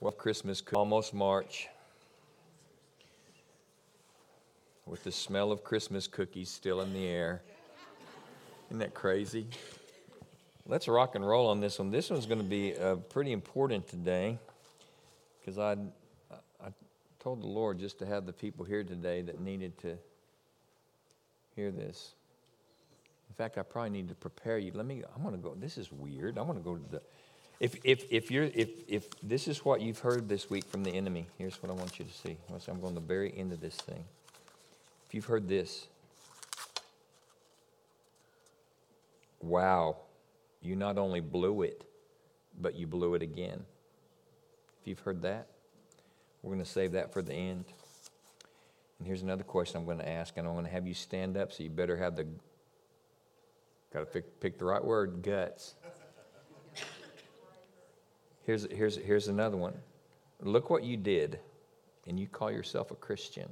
Well, Christmas, almost March, with the smell of Christmas cookies still in the air. Isn't that crazy? Let's rock and roll on this one. This one's going to be pretty important today because I told the Lord just to have the people here today that needed to hear this. In fact, I probably need to prepare you. I want to go. This is weird. I want to go to the. If this is what you've heard this week from the enemy, here's what I want you to see. I'm going to the very end of this thing. If you've heard this, wow, you not only blew it, but you blew it again. If you've heard that, we're going to save that for the end. And here's another question I'm going to ask, and I'm going to have you stand up, so you better have got to pick the right word, guts. Here's another one. Look what you did, and you call yourself a Christian.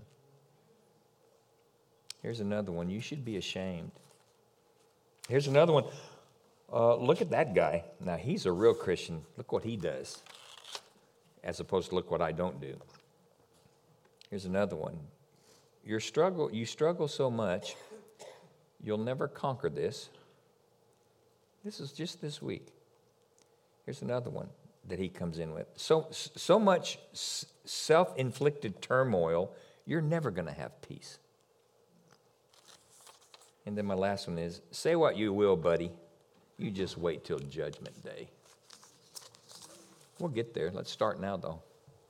Here's another one. You should be ashamed. Here's another one. Look at that guy. Now, he's a real Christian. Look what he does, as opposed to look what I don't do. Here's another one. You struggle so much, you'll never conquer this. This is just this week. Here's another one that he comes in with. So much self-inflicted turmoil, you're never going to have peace. And then my last one is, say what you will, buddy. You just wait till Judgment Day. We'll get there. Let's start now, though.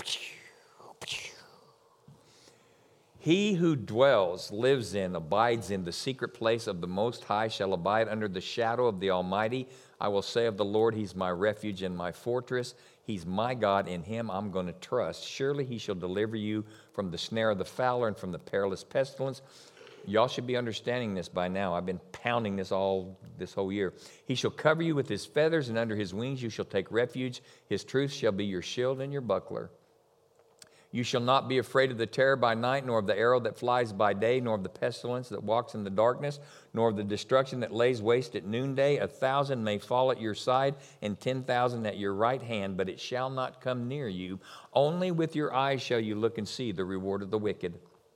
He who lives in, abides in the secret place of the Most High shall abide under the shadow of the Almighty. I will say of the Lord, He's my refuge and my fortress. He's my God. In Him I'm going to trust. Surely He shall deliver you from the snare of the fowler and from the perilous pestilence. Y'all should be understanding this by now. I've been pounding this whole year. He shall cover you with His feathers, and under His wings you shall take refuge. His truth shall be your shield and your buckler. You shall not be afraid of the terror by night, nor of the arrow that flies by day, nor of the pestilence that walks in the darkness, nor of the destruction that lays waste at noonday. 1,000 may fall at your side, and 10,000 at your right hand, but it shall not come near you. Only with your eyes shall you look and see the reward of the wicked.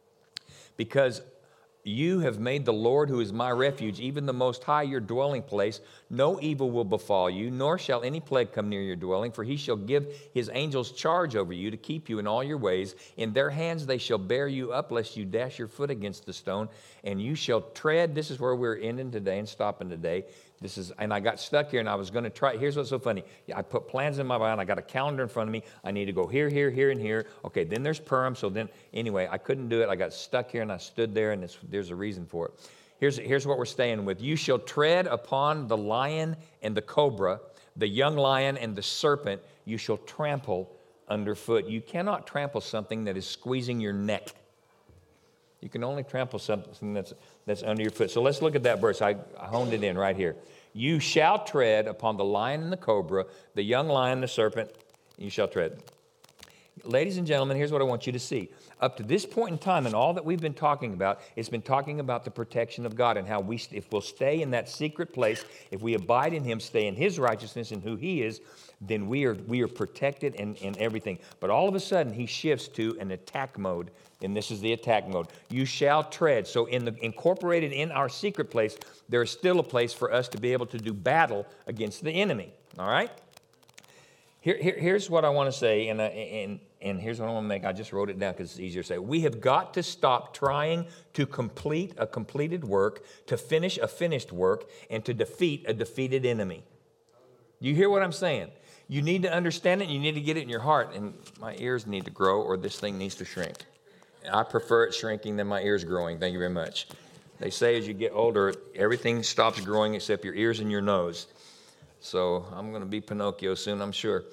Because you have made the Lord, who is my refuge, even the Most High, your dwelling place. No evil will befall you, nor shall any plague come near your dwelling, for He shall give His angels charge over you to keep you in all your ways. In their hands they shall bear you up, lest you dash your foot against the stone. And you shall tread. This is where we're ending today and stopping today. And I got stuck here, and I was going to try. Here's what's so funny. I put plans in my mind. I got a calendar in front of me. I need to go here, here, here, and here. Okay, then there's Purim. So then, anyway, I couldn't do it. I got stuck here, and I stood there, and there's a reason for it. Here's what we're staying with. You shall tread upon the lion and the cobra, the young lion and the serpent. You shall trample underfoot. You cannot trample something that is squeezing your neck. You can only trample something that's under your foot. So let's look at that verse. I honed it in right here. You shall tread upon the lion and the cobra, the young lion, the serpent, you shall tread. Ladies and gentlemen, here's what I want you to see. Up to this point in time, and all that we've been talking about, it's been talking about the protection of God and how if we'll stay in that secret place, if we abide in Him, stay in His righteousness and who He is, then we are protected in everything. But all of a sudden, He shifts to an attack mode, and this is the attack mode. You shall tread. So incorporated in our secret place, there is still a place for us to be able to do battle against the enemy. All right? Here's what I want to say, and here's what I want to make. I just wrote it down because it's easier to say. We have got to stop trying to complete a completed work, to finish a finished work, and to defeat a defeated enemy. You hear what I'm saying? You need to understand it, and you need to get it in your heart. And my ears need to grow, or this thing needs to shrink. I prefer it shrinking than my ears growing. Thank you very much. They say as you get older, everything stops growing except your ears and your nose. So I'm going to be Pinocchio soon, I'm sure.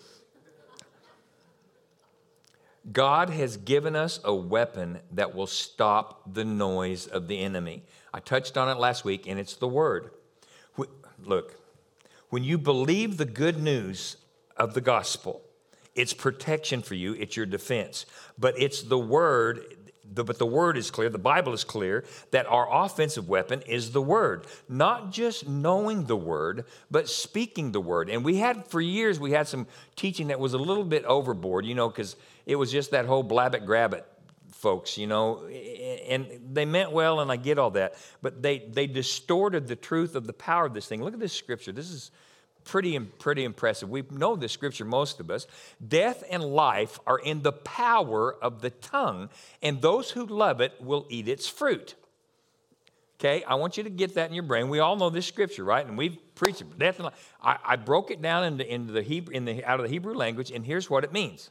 God has given us a weapon that will stop the noise of the enemy. I touched on it last week, and it's the Word. Look, when you believe the good news of the gospel, it's protection for you, it's your defense. But it's the Word but the word is clear, the Bible is clear, that our offensive weapon is the word. Not just knowing the word, but speaking the word. And for years, we had some teaching that was a little bit overboard, because it was just that whole blabbit grabbit folks, and they meant well, and I get all that, but they distorted the truth of the power of this thing. Look at this scripture. This is pretty impressive. We know this scripture, most of us. Death and life are in the power of the tongue, and those who love it will eat its fruit. Okay, I want you to get that in your brain. We all know this scripture, right? And we've preached it. Death and life. I broke it down into the Hebrew, out of the Hebrew language, and here's what it means.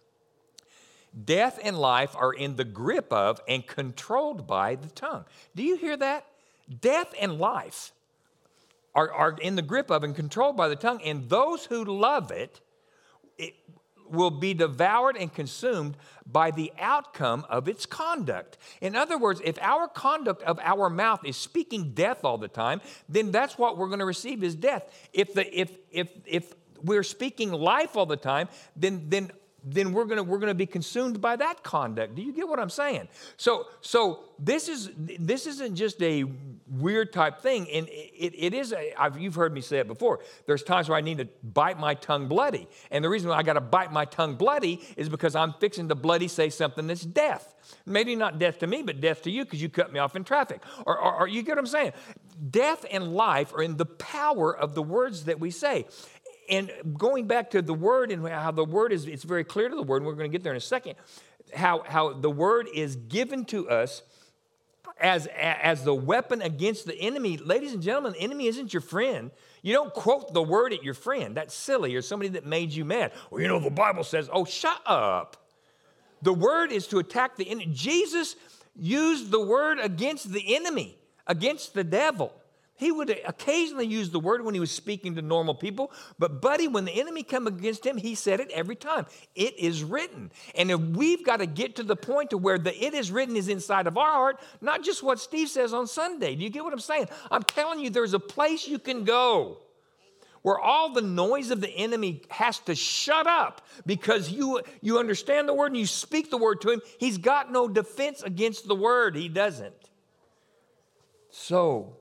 Death and life are in the grip of and controlled by the tongue. Do you hear that? Death and life are in the grip of and controlled by the tongue, and those who love it will be devoured and consumed by the outcome of its conduct. In other words, if our conduct of our mouth is speaking death all the time, then that's what we're going to receive is death. If we're speaking life all the time, then we're going to be consumed by that conduct. Do you get what I'm saying? So this isn't just a weird type thing, and it is. You've heard me say it before. There's times where I need to bite my tongue bloody, and the reason why I got to bite my tongue bloody is because I'm fixing to bloody say something that's death. Maybe not death to me, but death to you because you cut me off in traffic. Or you get what I'm saying? Death and life are in the power of the words that we say. And going back to the word and how the word is, it's very clear to the word, and we're going to get there in a second, how the word is given to us as the weapon against the enemy. Ladies and gentlemen, the enemy isn't your friend. You don't quote the word at your friend. That's silly, or somebody that made you mad. Well, the Bible says, oh, shut up. The word is to attack the enemy. Jesus used the word against the enemy, against the devil. He would occasionally use the word when he was speaking to normal people. But, buddy, when the enemy come against him, he said it every time. It is written. And if we've got to get to the point to where the it is written is inside of our heart, not just what Steve says on Sunday. Do you get what I'm saying? I'm telling you, there's a place you can go where all the noise of the enemy has to shut up because you understand the word and you speak the word to him. He's got no defense against the word. He doesn't. So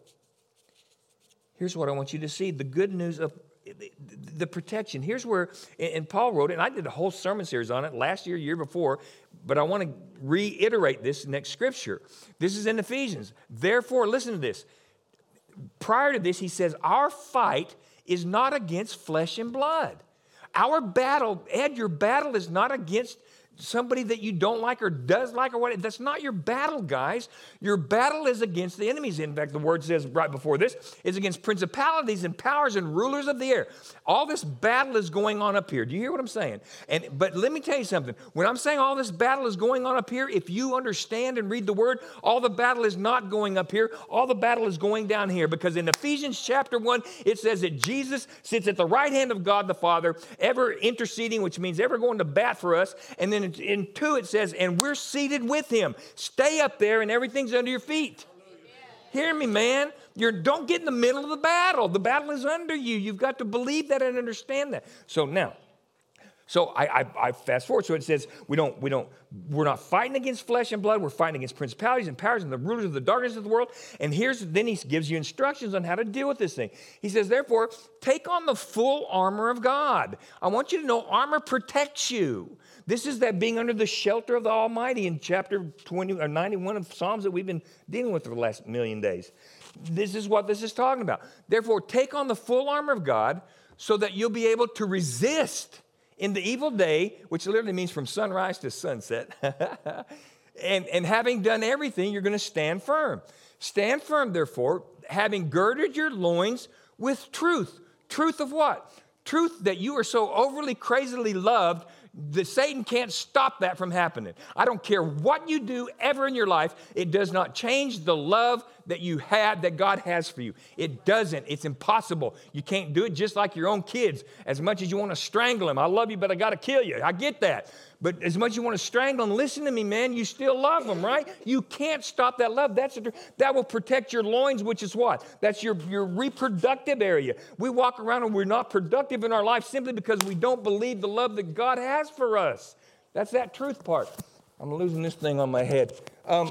here's what I want you to see, the good news of the protection. Here's where, and Paul wrote it, and I did a whole sermon series on it last year before, but I want to reiterate this next scripture. This is in Ephesians. Therefore, listen to this. Prior to this, he says, our fight is not against flesh and blood. Our battle, Ed, your battle is not against somebody that you don't like or does like or what. That's not your battle, guys. Your battle is against the enemies. In fact, the word says right before this, is against principalities and powers and rulers of the air. All this battle is going on up here. Do you hear what I'm saying? But let me tell you something. When I'm saying all this battle is going on up here, if you understand and read the word, all the battle is not going up here. All the battle is going down here. Because in Ephesians chapter 1, it says that Jesus sits at the right hand of God the Father, ever interceding, which means ever going to bat for us. And then in 2 it says, and we're seated with him. Stay up there and everything's under your feet. Hear me, man. Don't get in the middle of the battle. The battle is under you. You've got to believe that and understand that. So now, I fast forward. So it says we're not fighting against flesh and blood. We're fighting against principalities and powers and the rulers of the darkness of the world. And then he gives you instructions on how to deal with this thing. He says, therefore, take on the full armor of God. I want you to know armor protects you. This is that being under the shelter of the Almighty in chapter 20 or 91 of Psalms that we've been dealing with for the last million days. This is what this is talking about. Therefore, take on the full armor of God so that you'll be able to resist in the evil day, which literally means from sunrise to sunset. and having done everything, you're going to stand firm. Stand firm, therefore, having girded your loins with truth. Truth of what? Truth that you are so overly, crazily loved that Satan can't stop that from happening. I don't care what you do ever in your life. It does not change the love that you had, that God has for you. It doesn't. It's impossible. You can't do it just like your own kids. As much as you want to strangle them, I love you, but I got to kill you. I get that. But as much as you want to strangle them, listen to me, man, you still love them, right? You can't stop that love. That will protect your loins, which is what? That's your reproductive area. We walk around and we're not productive in our life simply because we don't believe the love that God has for us. That's that truth part. I'm losing this thing on my head. Well,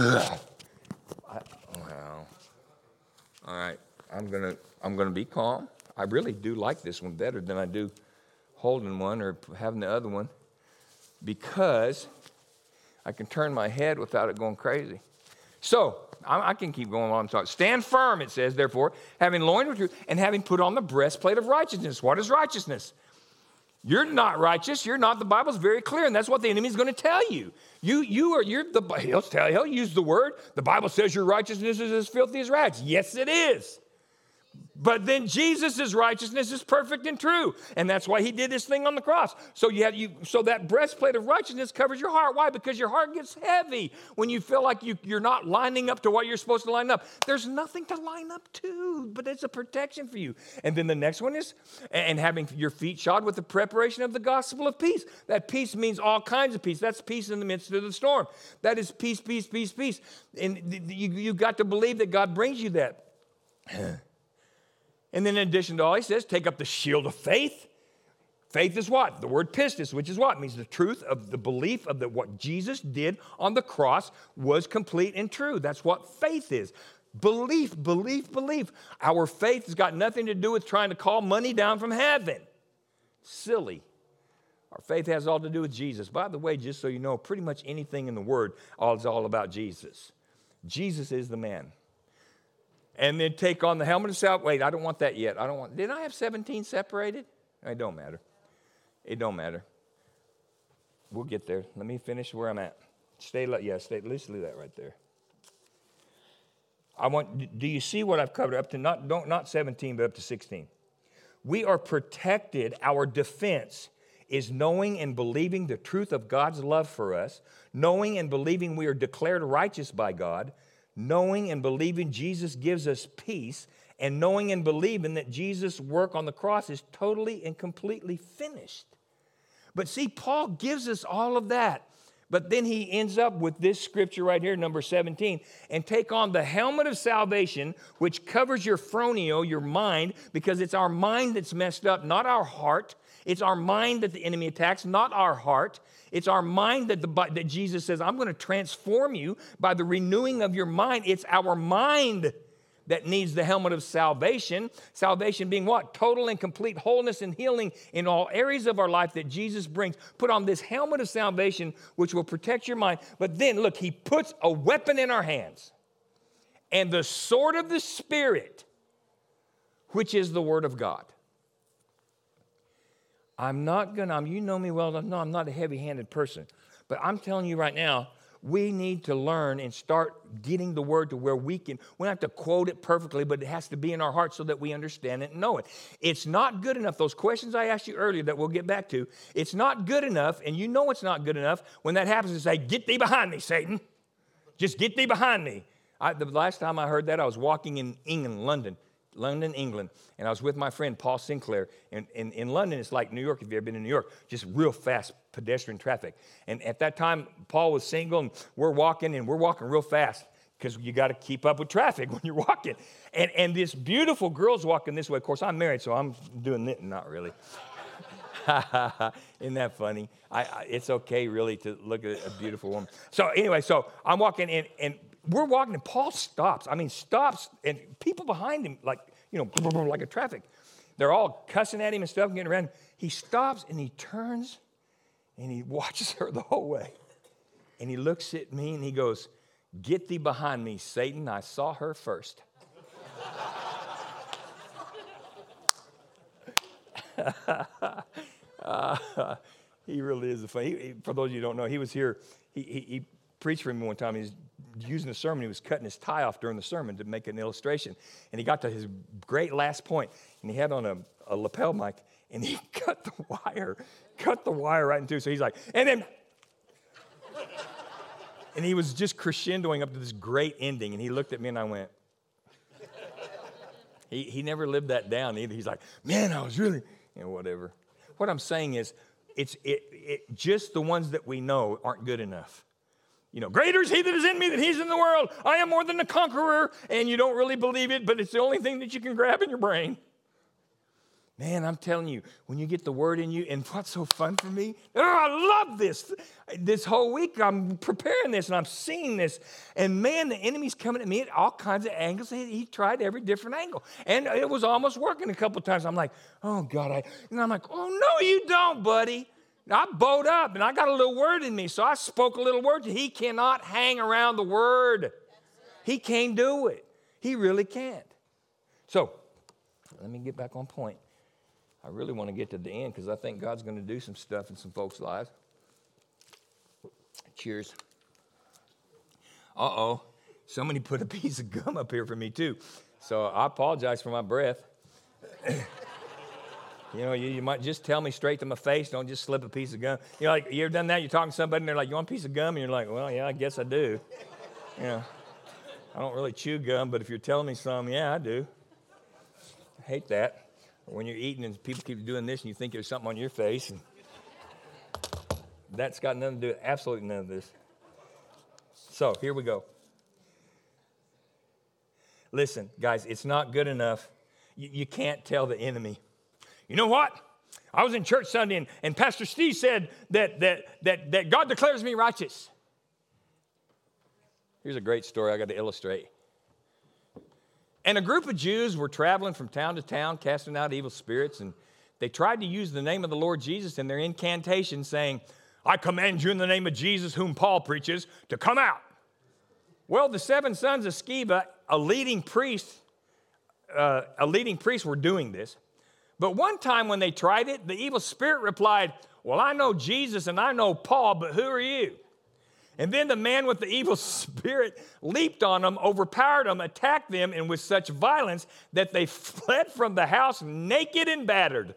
all right. I'm gonna be calm. I really do like this one better than I do holding one or having the other one, because I can turn my head without it going crazy. So I can keep going while I'm talking. Stand firm, it says, therefore, having loined with truth and having put on the breastplate of righteousness. What is righteousness? You're not righteous. You're not. The Bible's very clear, and that's what the enemy's going to tell you. He'll use the word. The Bible says your righteousness is as filthy as rags. Yes, it is. But then Jesus' righteousness is perfect and true. And that's why he did this thing on the cross. So so that breastplate of righteousness covers your heart. Why? Because your heart gets heavy when you feel like you're not lining up to what you're supposed to line up. There's nothing to line up to, but it's a protection for you. And then the next one is, and having your feet shod with the preparation of the gospel of peace. That peace means all kinds of peace. That's peace in the midst of the storm. That is peace, peace, peace, peace. And you've got to believe that God brings you that. And then in addition to all, he says, take up the shield of faith. Faith is what? The word pistis, which is what? It means the truth of the belief of what Jesus did on the cross was complete and true. That's what faith is. Belief, belief, belief. Our faith has got nothing to do with trying to call money down from heaven. Silly. Our faith has all to do with Jesus. By the way, just so you know, pretty much anything in the Word is all about Jesus. Jesus is the man. And then take on the helmet of salvation. Wait, I don't want that yet. Did I have 17 separated? It don't matter. It don't matter. We'll get there. Let me finish where I'm at. Let's leave that right there. Do you see what I've covered up to not 17, but up to 16? We are protected. Our defense is knowing and believing the truth of God's love for us, knowing and believing we are declared righteous by God, knowing and believing Jesus gives us peace, and knowing and believing that Jesus' work on the cross is totally and completely finished. But see, Paul gives us all of that. But then he ends up with this scripture right here, number 17, and take on the helmet of salvation, which covers your phroneo, your mind, because it's our mind that's messed up, not our heart. It's our mind that the enemy attacks, not our heart. It's our mind that Jesus says, I'm going to transform you by the renewing of your mind. It's our mind that needs the helmet of salvation. Salvation being what? Total and complete wholeness and healing in all areas of our life that Jesus brings. Put on this helmet of salvation, which will protect your mind. But then, look, he puts a weapon in our hands. And the sword of the Spirit, which is the Word of God. You know me well enough, no, I'm not a heavy-handed person. But I'm telling you right now, we need to learn and start getting the Word to where we don't have to quote it perfectly, but it has to be in our heart so that we understand it and know it. It's not good enough. Those questions I asked you earlier that we'll get back to, it's not good enough, and you know it's not good enough when that happens to say, get thee behind me, Satan. Just get thee behind me. The last time I heard that, I was walking in London, England, and I was with my friend Paul Sinclair. And in London, it's like New York, if you've ever been in New York, just real fast pedestrian traffic. And at that time, Paul was single, and we're walking real fast because you got to keep up with traffic when you're walking. And this beautiful girl's walking this way. Of course, I'm married, so I'm doing it. Not really. Isn't that funny? It's okay, really, to look at a beautiful woman. So anyway, I'm walking in, and we're walking, and Paul stops, and people behind him, like a traffic. They're all cussing at him and stuff, getting around. He stops, and he turns, and he watches her the whole way. And he looks at me, and he goes, get thee behind me, Satan. I saw her first. He really is a funny. For those of you who don't know, he was here. He preached for me one time. He was using the sermon. He was cutting his tie off during the sermon to make an illustration. And he got to his great last point, and he had on a lapel mic, and he cut the wire right in two. So he's like, and then, and he was just crescendoing up to this great ending. And he looked at me, and I went. He never lived that down either. He's like, man, I was really, whatever. What I'm saying is, it's just the ones that we know aren't good enough. Greater is he that is in me than he's in the world. I am more than a conqueror, and you don't really believe it, but it's the only thing that you can grab in your brain. Man, I'm telling you, when you get the word in you, and what's so fun for me, I love this. This whole week, I'm preparing this, and I'm seeing this. And man, the enemy's coming at me at all kinds of angles. He tried every different angle. And it was almost working a couple of times. I'm like, oh, God. And I'm like, oh, no, you don't, buddy. I bowed up, and I got a little word in me, so I spoke a little word. He cannot hang around the word. He can't do it. He really can't. So, let me get back on point. I really want to get to the end because I think God's going to do some stuff in some folks' lives. Cheers. Uh-oh. Somebody put a piece of gum up here for me, too. So I apologize for my breath. You might just tell me straight to my face. Don't just slip a piece of gum. Like, you ever done that? You're talking to somebody, and they're like, you want a piece of gum? And you're like, well, yeah, I guess I do. I don't really chew gum, but if you're telling me some, yeah, I do. I hate that. When you're eating and people keep doing this and you think there's something on your face. And that's got nothing to do with absolutely none of this. So here we go. Listen, guys, it's not good enough. You can't tell the enemy. You know what? I was in church Sunday and Pastor Steve said that God declares me righteous. Here's a great story I got to illustrate. And a group of Jews were traveling from town to town, casting out evil spirits, and they tried to use the name of the Lord Jesus in their incantation, saying, I command you in the name of Jesus, whom Paul preaches, to come out. Well, the 7 sons of Sceva, a leading priest, were doing this. But one time when they tried it, the evil spirit replied, well, I know Jesus and I know Paul, but who are you? And then the man with the evil spirit leaped on them, overpowered them, attacked them, and with such violence that they fled from the house naked and battered.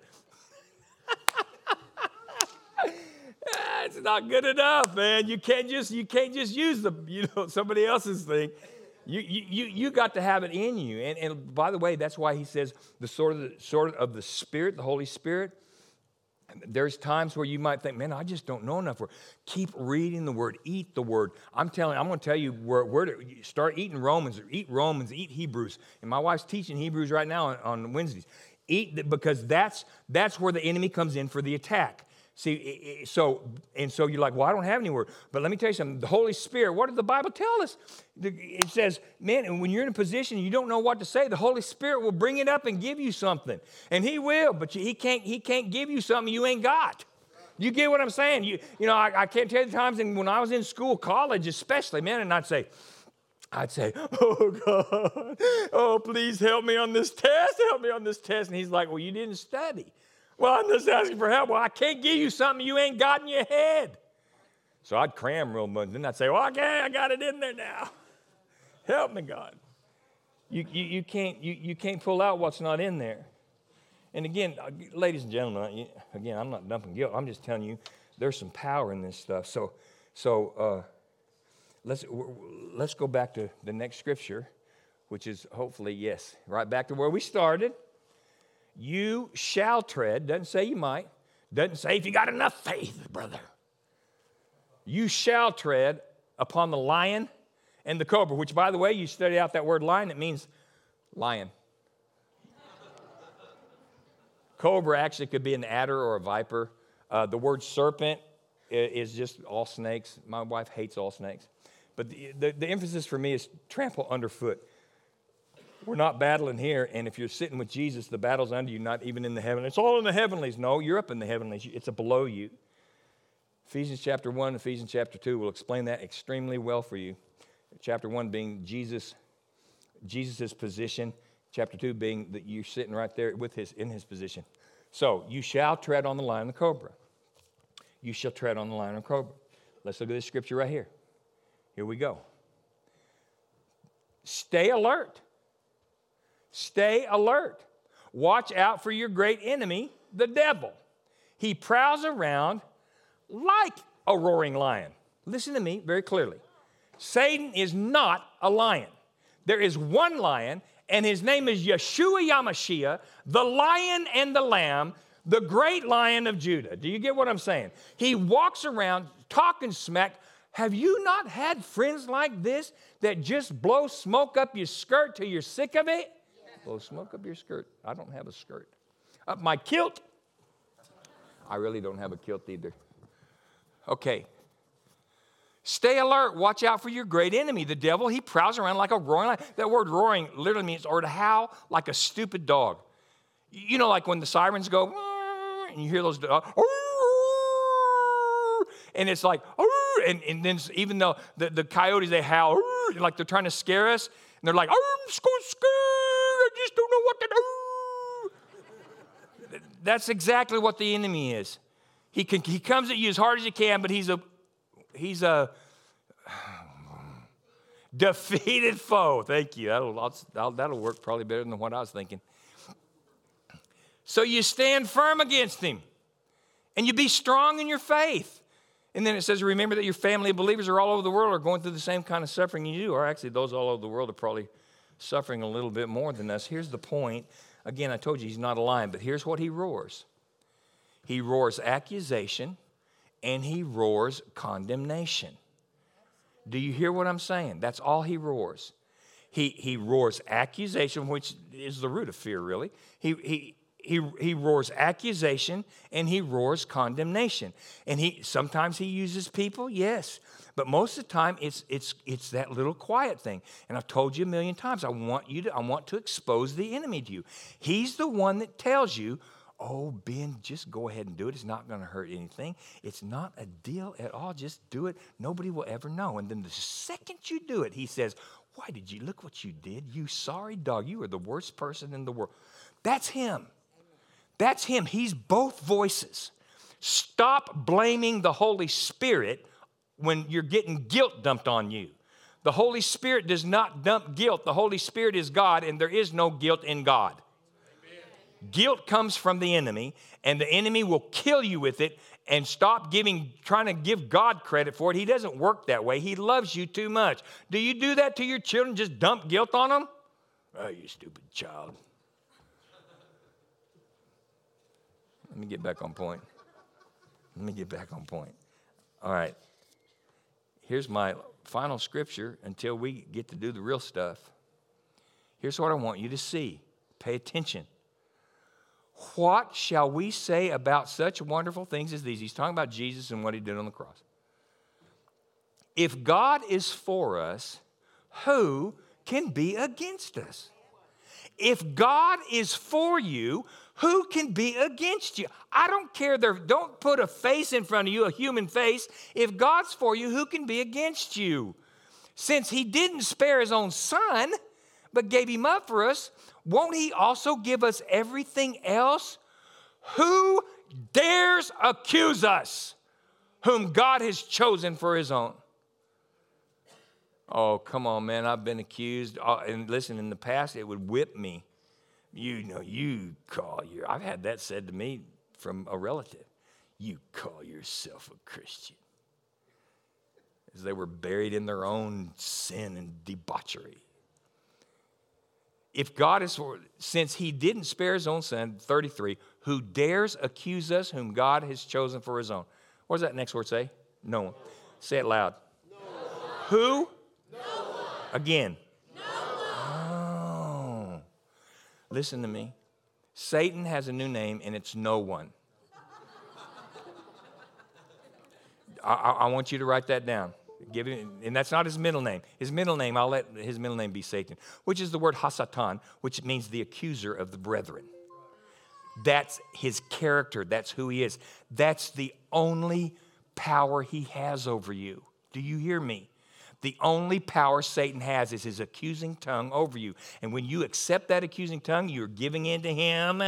It's not good enough, man. You can't just use somebody else's thing. You got to have it in you. And by the way, that's why he says the sort of the Spirit, the Holy Spirit. There's times where you might think, man, I just don't know enough. Keep reading the Word. Eat the Word. I'm going to tell you where to start eating Romans, eat Hebrews. And my wife's teaching Hebrews right now on Wednesdays. Because that's where the enemy comes in for the attack. See, so you're like, well, I don't have any word. But let me tell you something. The Holy Spirit, what did the Bible tell us? It says, man, when you're in a position and you don't know what to say, the Holy Spirit will bring it up and give you something. And he will, but he can't give you something you ain't got. You get what I'm saying? I can't tell you the times when I was in school, college especially, man, and I'd say, oh, God, oh, please help me on this test. And he's like, well, you didn't study. Well, I'm just asking for help. Well, I can't give you something you ain't got in your head. So I'd cram real much. Then I'd say, well, okay, I got it in there now. Help me, God. You can't pull out what's not in there. And again, ladies and gentlemen, again, I'm not dumping guilt. I'm just telling you there's some power in this stuff. So let's go back to the next scripture, which is hopefully, yes, right back to where we started. You shall tread, doesn't say you might, doesn't say if you got enough faith, brother. You shall tread upon the lion and the cobra, which, by the way, you study out that word lion, it means lion. Cobra actually could be an adder or a viper. The word serpent is just all snakes. My wife hates all snakes. But the emphasis for me is trample underfoot. We're not battling here, and if you're sitting with Jesus, the battle's under you, not even in the heavens. It's all in the heavenlies. No, you're up in the heavenlies. It's below you. Ephesians chapter 1, Ephesians chapter 2 will explain that extremely well for you. Chapter 1 being Jesus' position. Chapter 2 being that you're sitting right there in his position. So, you shall tread on the lion and the cobra. You shall tread on the lion and the cobra. Let's look at this scripture right here. Here we go. Stay alert. Stay alert. Watch out for your great enemy, the devil. He prowls around like a roaring lion. Listen to me very clearly. Satan is not a lion. There is one lion, and his name is Yeshua Yamashiach, the lion and the lamb, the great lion of Judah. Do you get what I'm saying? He walks around talking smack. Have you not had friends like this that just blow smoke up your skirt till you're sick of it? Blow smoke up your skirt. I don't have a skirt. up my kilt. I really don't have a kilt either. Okay. Stay alert. Watch out for your great enemy, the devil. He prowls around like a roaring lion. That word roaring literally means or to howl like a stupid dog. You know, like when the sirens go, and you hear those dogs, and it's like, and then even though the coyotes, they howl, like they're trying to scare us, and they're like, I'm so scared, I just don't know what to do. That's exactly what the enemy is. He comes at you as hard as he can, but he's a defeated foe. Thank you. That'll work probably better than what I was thinking. So you stand firm against him, and you be strong in your faith. And then it says, remember that your family of believers are all over the world are going through the same kind of suffering you do. Or actually, those all over the world are probably suffering a little bit more than us. Here's the point. Again, I told you he's not a lion, but here's what he roars. He roars accusation, and he roars condemnation. Do you hear what I'm saying? That's all he roars. He roars accusation, which is the root of fear, really. He roars accusation, and he roars condemnation. And sometimes he uses people, yes. But most of the time, it's that little quiet thing. And I've told you a million times, I want to expose the enemy to you. He's the one that tells you, oh, Ben, just go ahead and do it. It's not going to hurt anything. It's not a deal at all. Just do it. Nobody will ever know. And then the second you do it, he says, why did you look what you did? You sorry dog. You are the worst person in the world. That's him. That's him. He's both voices. Stop blaming the Holy Spirit when you're getting guilt dumped on you. The Holy Spirit does not dump guilt. The Holy Spirit is God, and there is no guilt in God. Amen. Guilt comes from the enemy, and the enemy will kill you with it, and stop trying to give God credit for it. He doesn't work that way. He loves you too much. Do you do that to your children? Just dump guilt on them? Oh, you stupid child. Let me get back on point. All right. Here's my final scripture until we get to do the real stuff. Here's what I want you to see. Pay attention. What shall we say about such wonderful things as these? He's talking about Jesus and what he did on the cross. If God is for us, who can be against us? If God is for you, who can be against you? I don't care. Don't put a face in front of you, a human face. If God's for you, who can be against you? Since he didn't spare his own son, but gave him up for us, won't he also give us everything else? Who dares accuse us, whom God has chosen for his own? Oh, come on, man. I've been accused. And listen, in the past, it would whip me. I've had that said to me from a relative. You call yourself a Christian. As they were buried in their own sin and debauchery. If God is for, since he didn't spare his own son, 33, who dares accuse us whom God has chosen for his own? What does that next word say? No one. Say it loud. No one. Who? No one. Again. No one. Oh. Listen to me. Satan has a new name, and it's no one. I want you to write that down. Give him, and that's not his middle name. His middle name, I'll let his middle name be Satan, which is the word Hasatan, which means the accuser of the brethren. That's his character. That's who he is. That's the only power he has over you. Do you hear me? The only power Satan has is his accusing tongue over you. And when you accept that accusing tongue, you're giving in to him.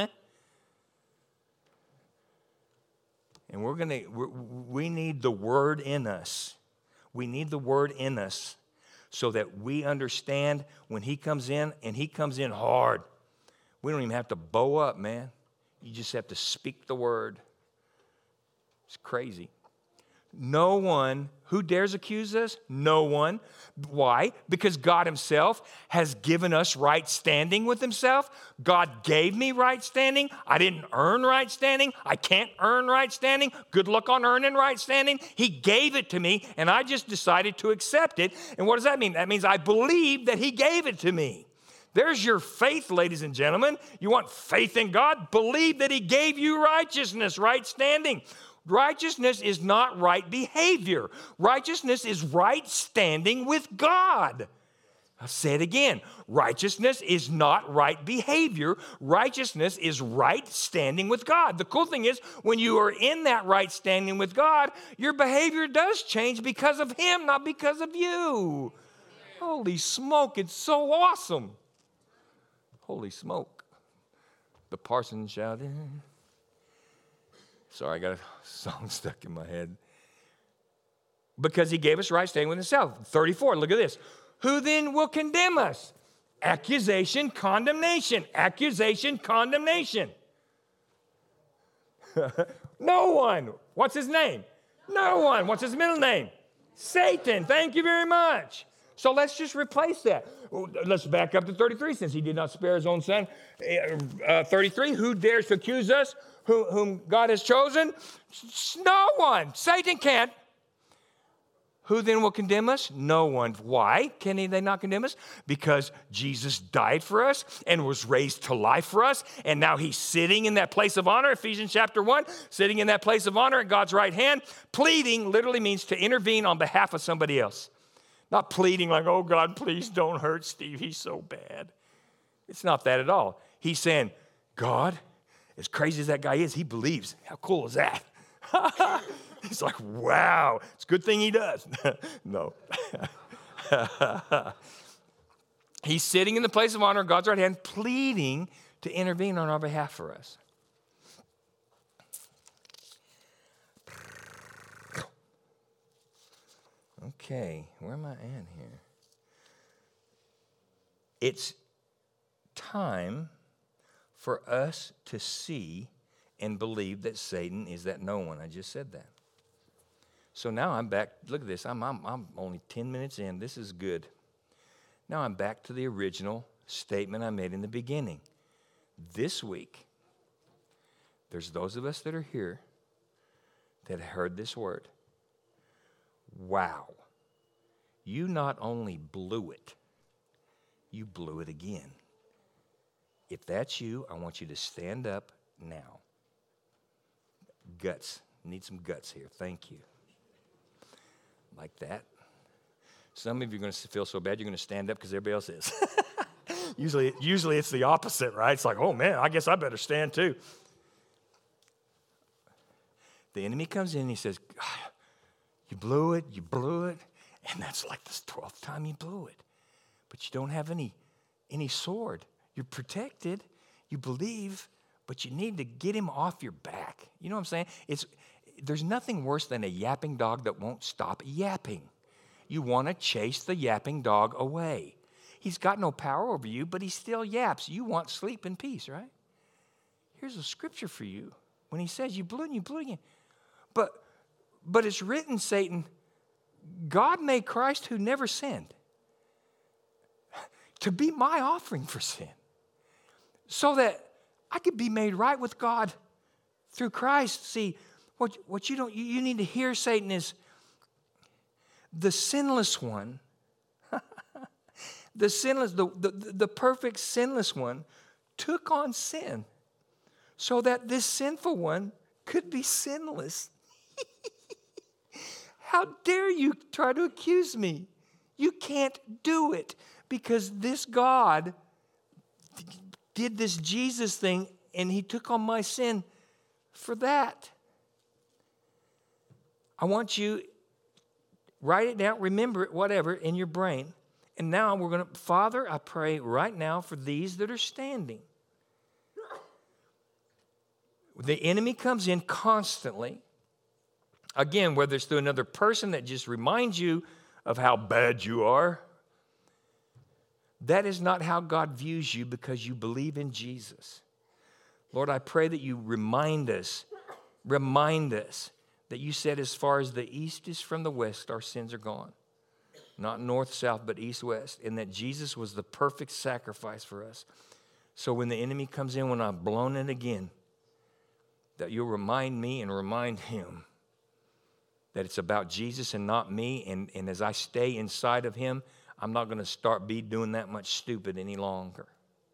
And we need the word in us. We need the word in us so that we understand when he comes in, and he comes in hard. We don't even have to bow up, man. You just have to speak the word. It's crazy. No one, who dares accuse us? No one. Why? Because God himself has given us right standing with himself. God gave me right standing. I didn't earn right standing. I can't earn right standing. Good luck on earning right standing. He gave it to me, and I just decided to accept it. And what does that mean? That means I believe that he gave it to me. There's your faith, ladies and gentlemen. You want faith in God? Believe that he gave you righteousness, right standing. Righteousness is not right behavior. Righteousness is right standing with God. I'll say it again. Righteousness is not right behavior. Righteousness is right standing with God. The cool thing is, when you are in that right standing with God, your behavior does change because of him, not because of you. Holy smoke, it's so awesome. Holy smoke. The parson shouted. Sorry, I got a song stuck in my head. Because he gave us right standing with himself. 34, look at this. Who then will condemn us? Accusation, condemnation. Accusation, condemnation. No one. What's his name? No one. What's his middle name? Satan. Thank you very much. So let's just replace that. Let's back up to 33, since he did not spare his own son. 33, who dares to accuse us, whom God has chosen? No one. Satan can't. Who then will condemn us? No one. Why can they not condemn us? Because Jesus died for us and was raised to life for us, and now he's sitting in that place of honor, Ephesians chapter 1, sitting in that place of honor at God's right hand. Pleading literally means to intervene on behalf of somebody else. Not pleading like, oh God, please don't hurt Steve, he's so bad. It's not that at all. He's saying, God, as crazy as that guy is, he believes. How cool is that? He's like, wow, it's a good thing he does. No. He's sitting in the place of honor, God's right hand, pleading to intervene on our behalf for us. Okay, where am I at here? It's time for us to see and believe that Satan is that no one. I just said that. So now I'm back. Look at this. I'm only 10 minutes in. This is good. Now I'm back to the original statement I made in the beginning. This week, there's those of us that are here that heard this word. Wow. You not only blew it, you blew it again. If that's you, I want you to stand up now. Guts. Need some guts here. Thank you. Like that. Some of you are going to feel so bad you're going to stand up because everybody else is. Usually it's the opposite, right? It's like, oh man, I guess I better stand too. The enemy comes in and he says, you blew it. And that's like the 12th time you blew it. But you don't have any sword. You're protected. You believe, but you need to get him off your back. You know what I'm saying? There's nothing worse than a yapping dog that won't stop yapping. You want to chase the yapping dog away. He's got no power over you, but he still yaps. You want sleep and peace, right? Here's a scripture for you. When he says, you blew it again. But it's written, Satan, God made Christ who never sinned to be my offering for sin, so that I could be made right with God through Christ. See, what you need to hear, Satan, is the sinless one, the perfect sinless one took on sin so that this sinful one could be sinless. How dare you try to accuse me? You can't do it, because this God did this Jesus thing and he took on my sin for that. I want you, write it down, remember it, whatever, in your brain. And now we're going to, Father, I pray right now for these that are standing. The enemy comes in constantly. Again, whether it's through another person that just reminds you of how bad you are, that is not how God views you, because you believe in Jesus. Lord, I pray that you remind us that you said as far as the east is from the west, our sins are gone. Not north, south, but east, west. And that Jesus was the perfect sacrifice for us. So when the enemy comes in, when I've blown it again, that you'll remind me and remind him that it's about Jesus and not me. And as I stay inside of him, I'm not going to be doing that much stupid any longer.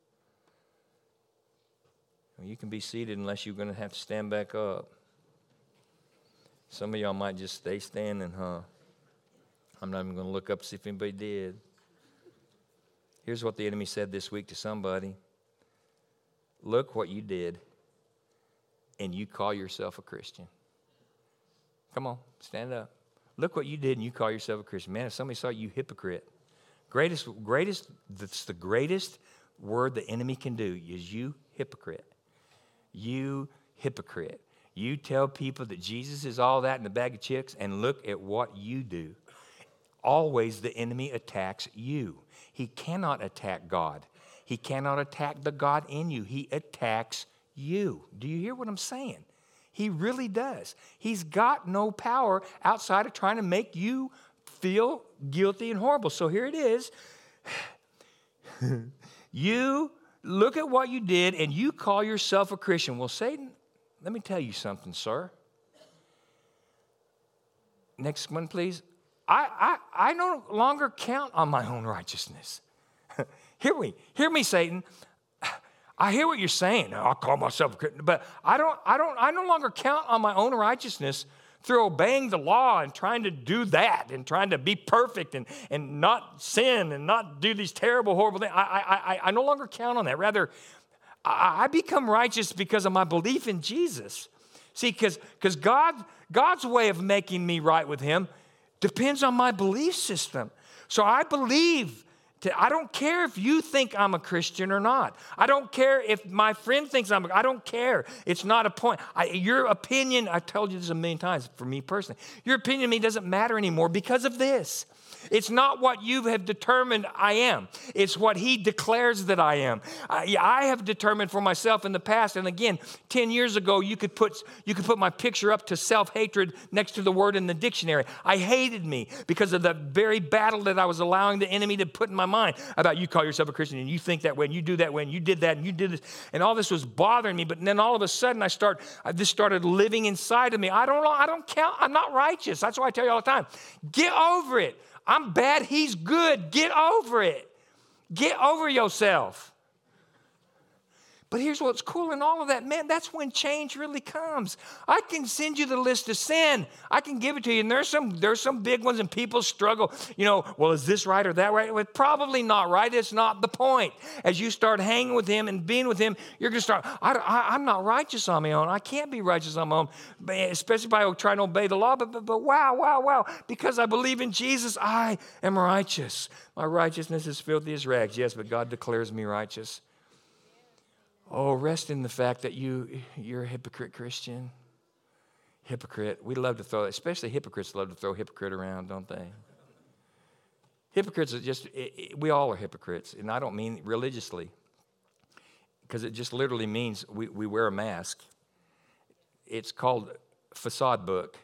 Well, you can be seated unless you're going to have to stand back up. Some of y'all might just stay standing, huh? I'm not even going to look up to see if anybody did. Here's what the enemy said this week to somebody. Look what you did, and you call yourself a Christian. Come on, stand up. Look what you did, and you call yourself a Christian. Man, if somebody saw you, hypocrite. That's the greatest word the enemy can do is you hypocrite. You hypocrite. You tell people that Jesus is all that in a bag of chips, and look at what you do. Always the enemy attacks you. He cannot attack God. He cannot attack the God in you. He attacks you. Do you hear what I'm saying? He really does. He's got no power outside of trying to make you feel guilty and horrible. So here it is. You look at what you did and you call yourself a Christian. Well, Satan, let me tell you something, sir. Next one, please. I no longer count on my own righteousness. Hear me, Satan. I hear what you're saying. I'll call myself a Christian, but I no longer count on my own righteousness through obeying the law and trying to do that and trying to be perfect and not sin and not do these terrible, horrible things. I no longer count on that. Rather, I become righteous because of my belief in Jesus. See, because God's way of making me right with him depends on my belief system. So I believe. I don't care if you think I'm a Christian or not. I don't care if my friend thinks I don't care. It's not a point. Your opinion, I told you this a million times for me personally, your opinion of me doesn't matter anymore because of this. It's not what you have determined I am. It's what he declares that I am. I have determined for myself in the past, and again, 10 years ago, you could put my picture up to self-hatred next to the word in the dictionary. I hated me because of the very battle that I was allowing the enemy to put in my mind about you call yourself a Christian and you think that way and you do that way and you did that and you did this. And all this was bothering me, but then all of a sudden this started living inside of me. I don't count. I'm not righteous. That's why I tell you all the time. Get over it. I'm bad, he's good. Get over it. Get over yourself. But here's what's cool in all of that, man, that's when change really comes. I can send you the list of sin. I can give it to you, and there's some big ones, and people struggle. Well, is this right or that right? Well, probably not right. It's not the point. As you start hanging with him and being with him, you're going to start, I'm not righteous on my own. I can't be righteous on my own, especially by trying to obey the law. But wow. Because I believe in Jesus, I am righteous. My righteousness is filthy as rags. Yes, but God declares me righteous. Oh, rest in the fact that you're a hypocrite Christian. Hypocrite. We love to throw, especially hypocrites love to throw hypocrite around, don't they? Hypocrites are we all are hypocrites. And I don't mean religiously. Because it just literally means we wear a mask. It's called facade book.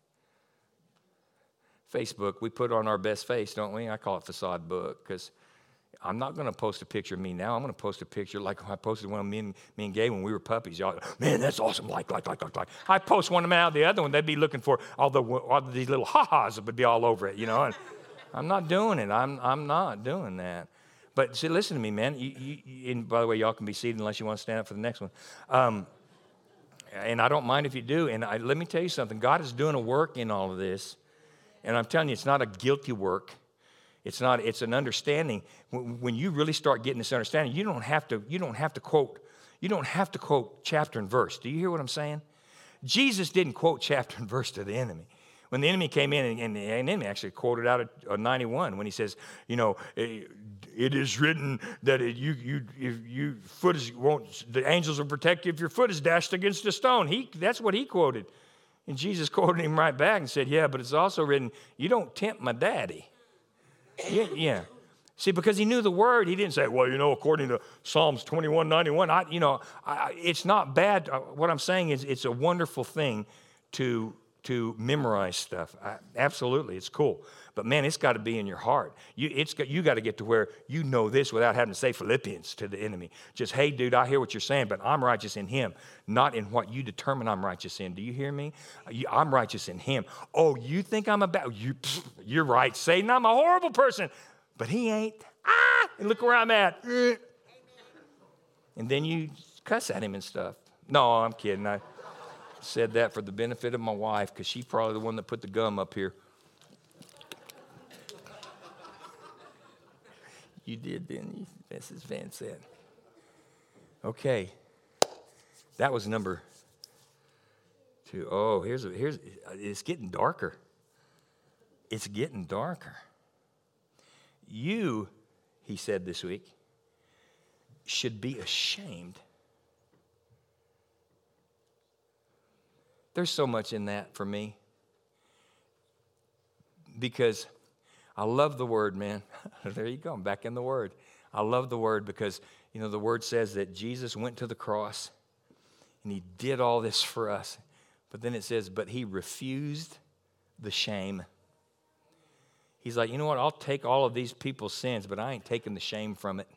Facebook, we put on our best face, don't we? I call it facade book because I'm not going to post a picture of me now. I'm going to post a picture like I posted one of me and Gabe when we were puppies. Y'all, man, that's awesome. Like. I post one of them out, the other one, they'd be looking for all these little ha-has that would be all over it, And I'm not doing it. I'm not doing that. But see, listen to me, man. And by the way, y'all can be seated unless you want to stand up for the next one. And I don't mind if you do. And let me tell you something. God is doing a work in all of this. And I'm telling you, it's not a guilty work. It's an understanding. When you really start getting this understanding, you don't have to quote chapter and verse. Do you hear what I'm saying? Jesus didn't quote chapter and verse to the enemy. When the enemy came in, and the enemy actually quoted out of 91 when he says, it is written that the angels will protect you if your foot is dashed against a stone. That's what he quoted. And Jesus quoted him right back and said, yeah, but it's also written, you don't tempt my daddy. Yeah. See, because he knew the word, he didn't say, well, according to Psalms 21:91, it's not bad. What I'm saying is it's a wonderful thing to memorize stuff. Absolutely, it's cool. But man, it's got to be in your heart. You got to get to where you know this without having to say Philippians to the enemy. Just, hey, dude, I hear what you're saying, but I'm righteous in him, not in what you determine I'm righteous in. Do you hear me? I'm righteous in him. Oh, you think I'm you're right, Satan. I'm a horrible person. But he ain't. And look where I'm at. And then you cuss at him and stuff. No, I'm kidding. I said that for the benefit of my wife because she's probably the one that put the gum up here. You did, didn't you, Mrs. Van Zandt? Okay. That was number 2. Oh, here's it's getting darker. It's getting darker. You, he said this week, should be ashamed. There's so much in that for me. Because I love the word, man. There you go. I'm back in the word. I love the word because, the word says that Jesus went to the cross and he did all this for us. But then it says, but he refused the shame. He's like, you know what? I'll take all of these people's sins, but I ain't taking the shame from it.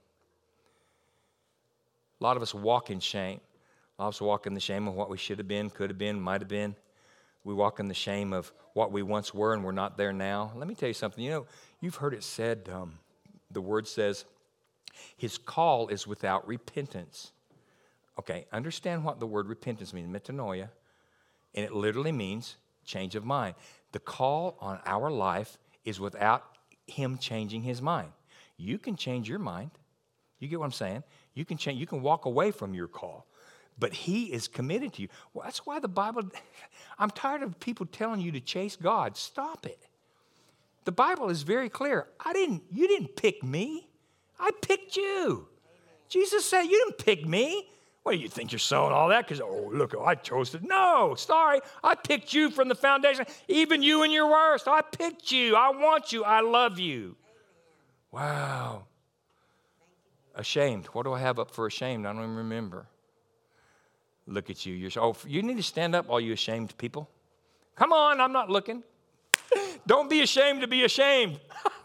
A lot of us walk in shame. A lot of us walk in the shame of what we should have been, could have been, might have been. We walk in the shame of what we once were and we're not there now. Let me tell you something. You've heard it said, the word says, his call is without repentance. Okay, understand what the word repentance means, metanoia, and it literally means change of mind. The call on our life is without him changing his mind. You can change your mind. You get what I'm saying? You can walk away from your call. But he is committed to you. Well, that's why the Bible, I'm tired of people telling you to chase God. Stop it. The Bible is very clear. You didn't pick me. I picked you. Amen. Jesus said, you didn't pick me. What do you think you're sowing all that? Because, look, I chose it. No, sorry. I picked you from the foundation. Even you in your worst. I picked you. I want you. I love you. Amen. Wow. Ashamed. What do I have up for ashamed? I don't even remember. Look at you. You need to stand up, all you ashamed people. Come on, I'm not looking. Don't be ashamed to be ashamed.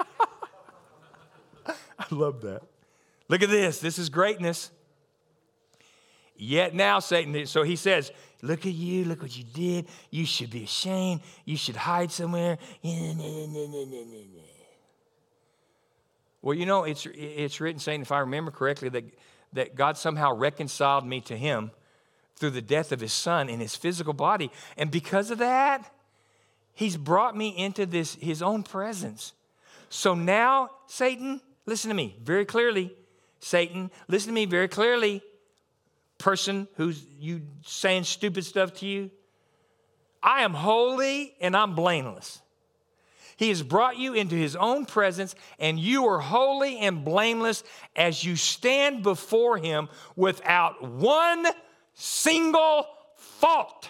I love that. Look at this. This is greatness. Yet now, Satan, so he says, look at you, look what you did. You should be ashamed. You should hide somewhere. Well, it's written, Satan, if I remember correctly, that God somehow reconciled me to him through the death of his son in his physical body. And because of that, he's brought me into his own presence. So now, Satan, listen to me very clearly. Satan, listen to me very clearly. Person who's you saying stupid stuff to you. I am holy and I'm blameless. He has brought you into his own presence, and you are holy and blameless as you stand before him without one single fault.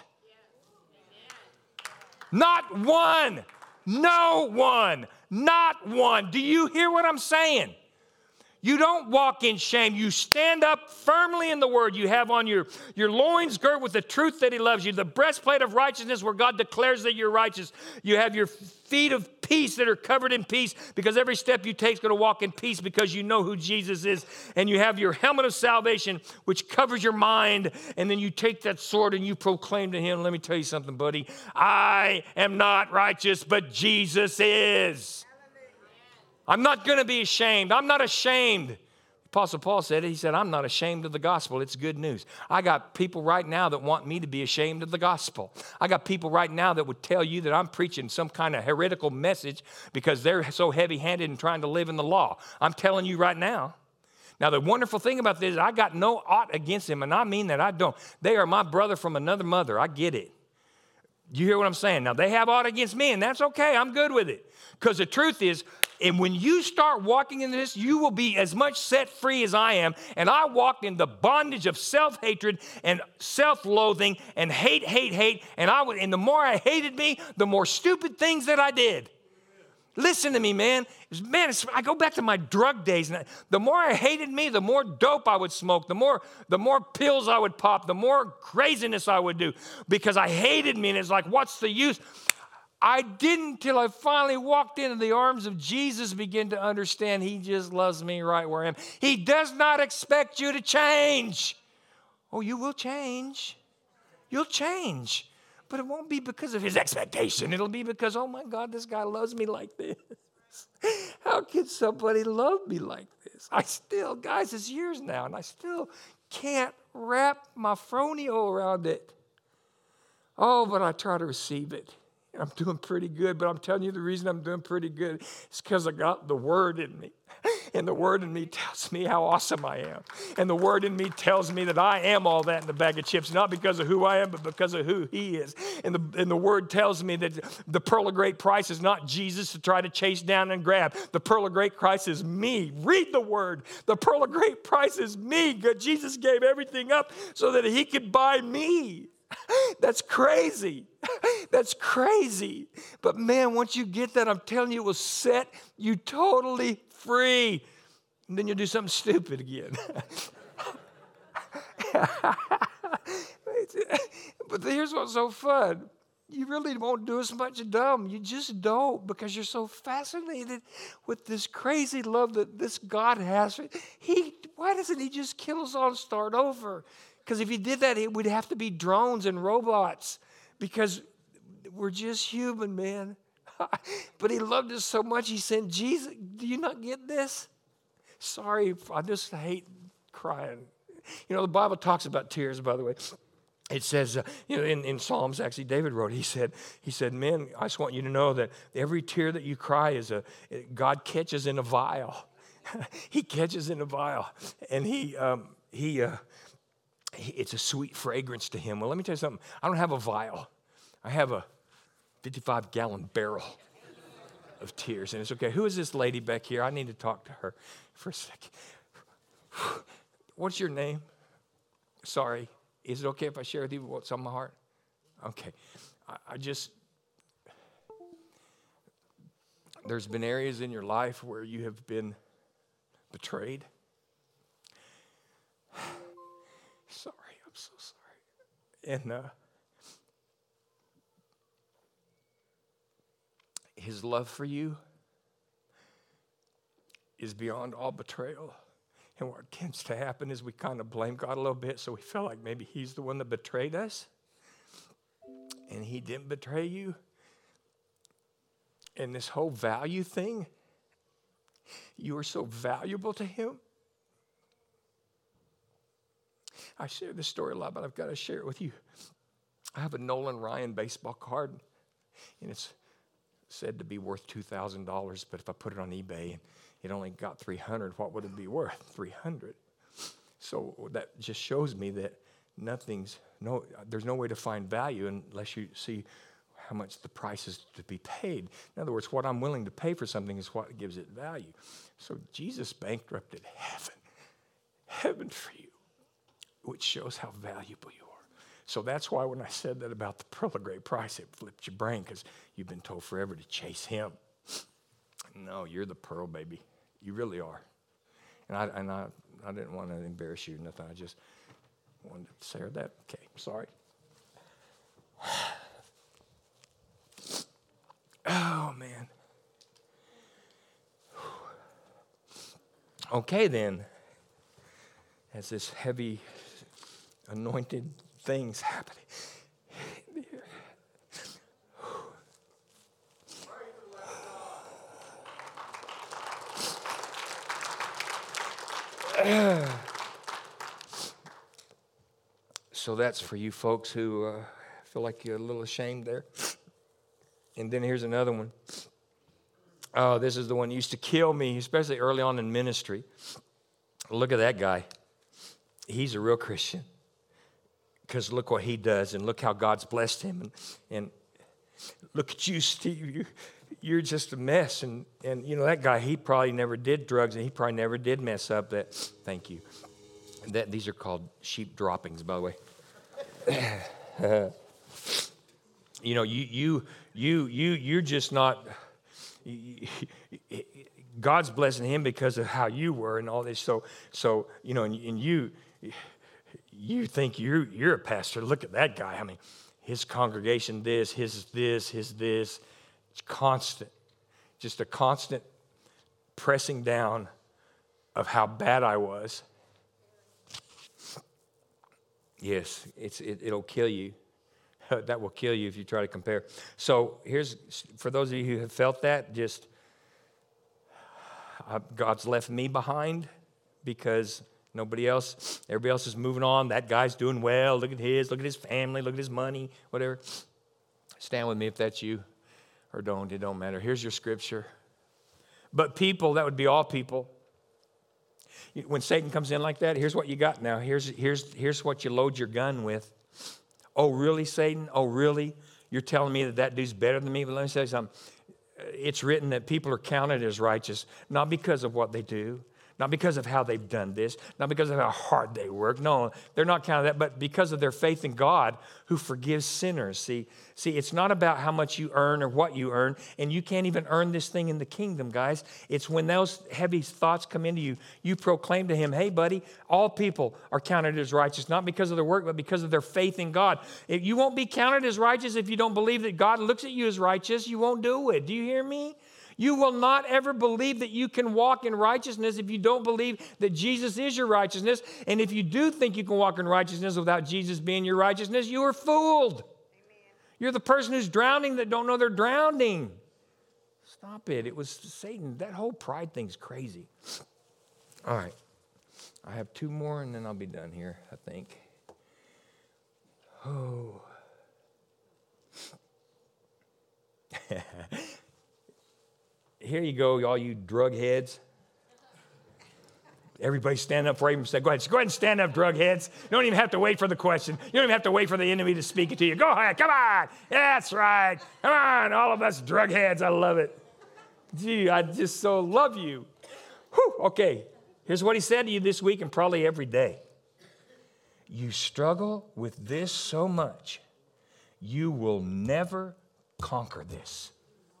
Not one. No one. Not one. Do you hear what I'm saying? You don't walk in shame. You stand up firmly in the word. You have on your loins girt with the truth that he loves you, the breastplate of righteousness where God declares that you're righteous. You have your feet of peace that are covered in peace because every step you take is going to walk in peace because you know who Jesus is. And you have your helmet of salvation which covers your mind. And then you take that sword and you proclaim to him, let me tell you something, buddy. I am not righteous, but Jesus is. I'm not going to be ashamed. I'm not ashamed. Apostle Paul said it. He said, I'm not ashamed of the gospel. It's good news. I got people right now that want me to be ashamed of the gospel. I got people right now that would tell you that I'm preaching some kind of heretical message because they're so heavy-handed and trying to live in the law. I'm telling you right now. Now, the wonderful thing about this is I got no ought against them, and I mean that I don't. They are my brother from another mother. I get it. You hear what I'm saying? Now, they have ought against me, and that's okay. I'm good with it. Because the truth is, and when you start walking into this, you will be as much set free as I am. And I walked in the bondage of self-hatred and self-loathing and hate. And the more I hated me, the more stupid things that I did. Listen to me, man. I go back to my drug days. And the more I hated me, the more dope I would smoke, the more pills I would pop, the more craziness I would do because I hated me. And it's like, what's the use? I didn't till I finally walked into the arms of Jesus, begin to understand he just loves me right where I am. He does not expect you to change. Oh, you will change. You'll change. But it won't be because of his expectation. It'll be because, oh my God, this guy loves me like this. How can somebody love me like this? I still, guys, it's years now, and I still can't wrap my fronio around it. Oh, but I try to receive it. I'm doing pretty good, but I'm telling you the reason I'm doing pretty good is because I got the Word in me. And the Word in me tells me how awesome I am. And the Word in me tells me that I am all that in the bag of chips, not because of who I am, but because of who He is. And the Word tells me that the pearl of great price is not Jesus to try to chase down and grab. The pearl of great price is me. Read the Word. The pearl of great price is me. Jesus gave everything up so that He could buy me. That's crazy. That's crazy. But man, once you get that, I'm telling you, it will set you totally free. And then you'll do something stupid again. But here's what's so fun. You really won't do as much dumb. You just don't, because you're so fascinated with this crazy love that this God has. Why doesn't He just kill us all and start over? Because if He did that, it would have to be drones and robots, because we're just human, man. But He loved us so much, He sent Jesus. Do you not get this? Sorry, I just hate crying. You know, the Bible talks about tears, by the way. It says, in Psalms, actually, David wrote, he said, men, I just want you to know that every tear that you cry is God catches in a vial. He catches in a vial. And it's a sweet fragrance to Him. Well, let me tell you something. I don't have a vial. I have a 55-gallon barrel of tears. And it's okay. Who is this lady back here? I need to talk to her for a second. What's your name? Sorry. Is it okay if I share with you what's on my heart? Okay. There's been areas in your life where you have been betrayed. Sorry, I'm so sorry. And His love for you is beyond all betrayal. And what tends to happen is we kind of blame God a little bit, so we feel like maybe He's the one that betrayed us. And He didn't betray you. And this whole value thing, you are so valuable to Him. I share this story a lot, but I've got to share it with you. I have a Nolan Ryan baseball card, and it's said to be worth $2,000, but if I put it on eBay and it only got $300, what would it be worth? $300. So that just shows me that there's no way to find value unless you see how much the price is to be paid. In other words, what I'm willing to pay for something is what gives it value. So Jesus bankrupted heaven for you, which shows how valuable you are. So that's why when I said that about the pearl of great price, it flipped your brain, because you've been told forever to chase Him. No, you're the pearl, baby. You really are. And I didn't want to embarrass you or nothing. I just wanted to say that. Okay, sorry. Oh, man. Okay, then. As this heavy, anointed things happening. So that's for you folks who feel like you're a little ashamed there. And then here's another one. Oh, this is the one that used to kill me, especially early on in ministry. Look at that guy. He's a real Christian. Because look what he does, and look how God's blessed him. And look at you, Steve. You're just a mess. And you know, that guy, he probably never did drugs, and he probably never did mess up that. Thank you. These are called sheep droppings, by the way. You know, you're just not. God's blessing him because of how you were and all this. So you know, and you think you're a pastor. Look at that guy. I mean, his congregation, his this. It's constant, just a constant pressing down of how bad I was. Yes, it'll kill you. That will kill you if you try to compare. So here's, for those of you who have felt that, just God's left me behind because everybody else is moving on. That guy's doing well. Look at his family, look at his money, whatever. Stand with me if that's you, or don't. It don't matter. Here's your scripture. But people, that would be all people. When Satan comes in like that, here's what you got now. Here's what you load your gun with. Oh, really, Satan? Oh, really? You're telling me that dude's better than me? But let me tell you something. It's written that people are counted as righteous, not because of what they do, not because of how they've done this, not because of how hard they work. No, they're not counted that, but because of their faith in God who forgives sinners. See, it's not about how much you earn or what you earn, and you can't even earn this thing in the kingdom, guys. It's when those heavy thoughts come into you, you proclaim to him, hey, buddy, all people are counted as righteous, not because of their work, but because of their faith in God. You won't be counted as righteous if you don't believe that God looks at you as righteous. You won't do it. Do you hear me? You will not ever believe that you can walk in righteousness if you don't believe that Jesus is your righteousness. And if you do think you can walk in righteousness without Jesus being your righteousness, you are fooled. Amen. You're the person who's drowning that don't know they're drowning. Stop it. It was Satan. That whole pride thing's crazy. All right. I have 2 more and then I'll be done here, I think. Oh. Here you go, all you drug heads. Everybody stand up for him and say, go ahead and stand up, drug heads. You don't even have to wait for the question. You don't even have to wait for the enemy to speak it to you. Go ahead, come on. Yeah, that's right. Come on, all of us drug heads. I love it. Gee, I just so love you. Whew, okay, here's what he said to you this week and probably every day. You struggle with this so much, you will never conquer this.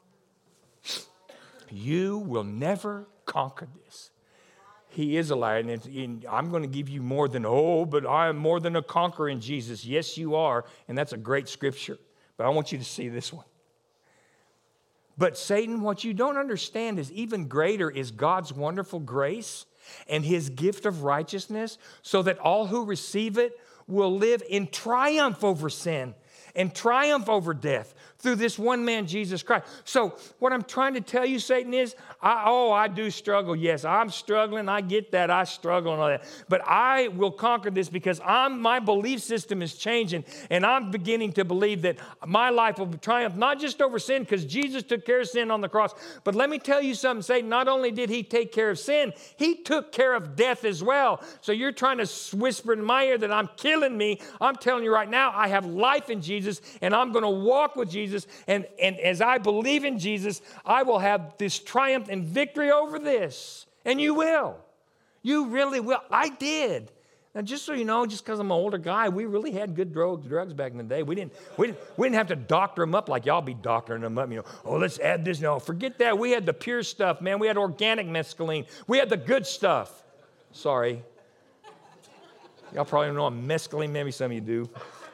You will never conquer this. He is a liar. And I'm going to give you more than, but I am more than a conqueror in Jesus. Yes, you are. And that's a great scripture. But I want you to see this one. But Satan, what you don't understand is even greater is God's wonderful grace and his gift of righteousness so that all who receive it will live in triumph over sin and triumph over death through this one man, Jesus Christ. So what I'm trying to tell you, Satan, is, I do struggle. Yes, I'm struggling. I get that. I struggle and all that. But I will conquer this because my belief system is changing, and I'm beginning to believe that my life will triumph not just over sin because Jesus took care of sin on the cross. But let me tell you something, Satan. Not only did he take care of sin, he took care of death as well. So you're trying to whisper in my ear that I'm killing me. I'm telling you right now, I have life in Jesus, and I'm going to walk with Jesus. And as I believe in Jesus, I will have this triumph and victory over this. And you will. You really will. I did. Now, just so you know, just because I'm an older guy, we really had good drugs back in the day. We didn't have to doctor them up like y'all be doctoring them up. Let's add this. No, forget that. We had the pure stuff, man. We had organic mescaline. We had the good stuff. Sorry. Y'all probably don't know what mescaline. Maybe some of you do.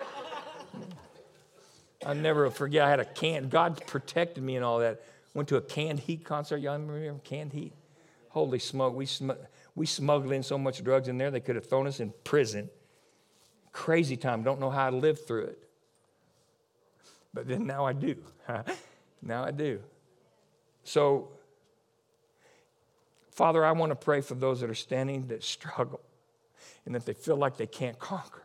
I'll never forget, I had a can. God protected me and all that. Went to a Canned Heat concert. Y'all remember Canned Heat? Holy smoke. We smuggled in so much drugs in there, they could have thrown us in prison. Crazy time. Don't know how to live through it. But then now I do. Now I do. So, Father, I want to pray for those that are standing that struggle and that they feel like they can't conquer.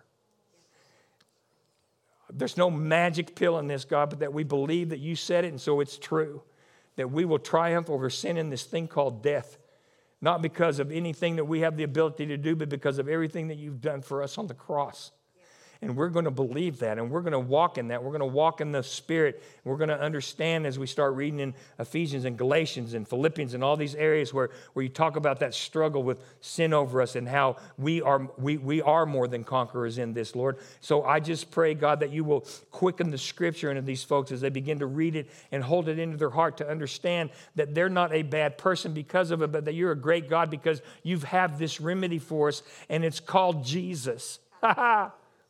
There's no magic pill in this, God, but that we believe that you said it, and so it's true. That we will triumph over sin in this thing called death. Not because of anything that we have the ability to do, but because of everything that you've done for us on the cross. And we're going to believe that, and we're going to walk in that. We're going to walk in the Spirit. We're going to understand as we start reading in Ephesians and Galatians and Philippians and all these areas where you talk about that struggle with sin over us and how we are more than conquerors in this, Lord. So I just pray, God, that you will quicken the Scripture into these folks as they begin to read it and hold it into their heart to understand that they're not a bad person because of it, but that you're a great God because you have this remedy for us, and it's called Jesus. Ha ha!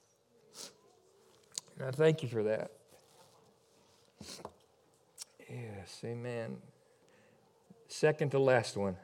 I thank you for that. Yes, amen. Second to last one.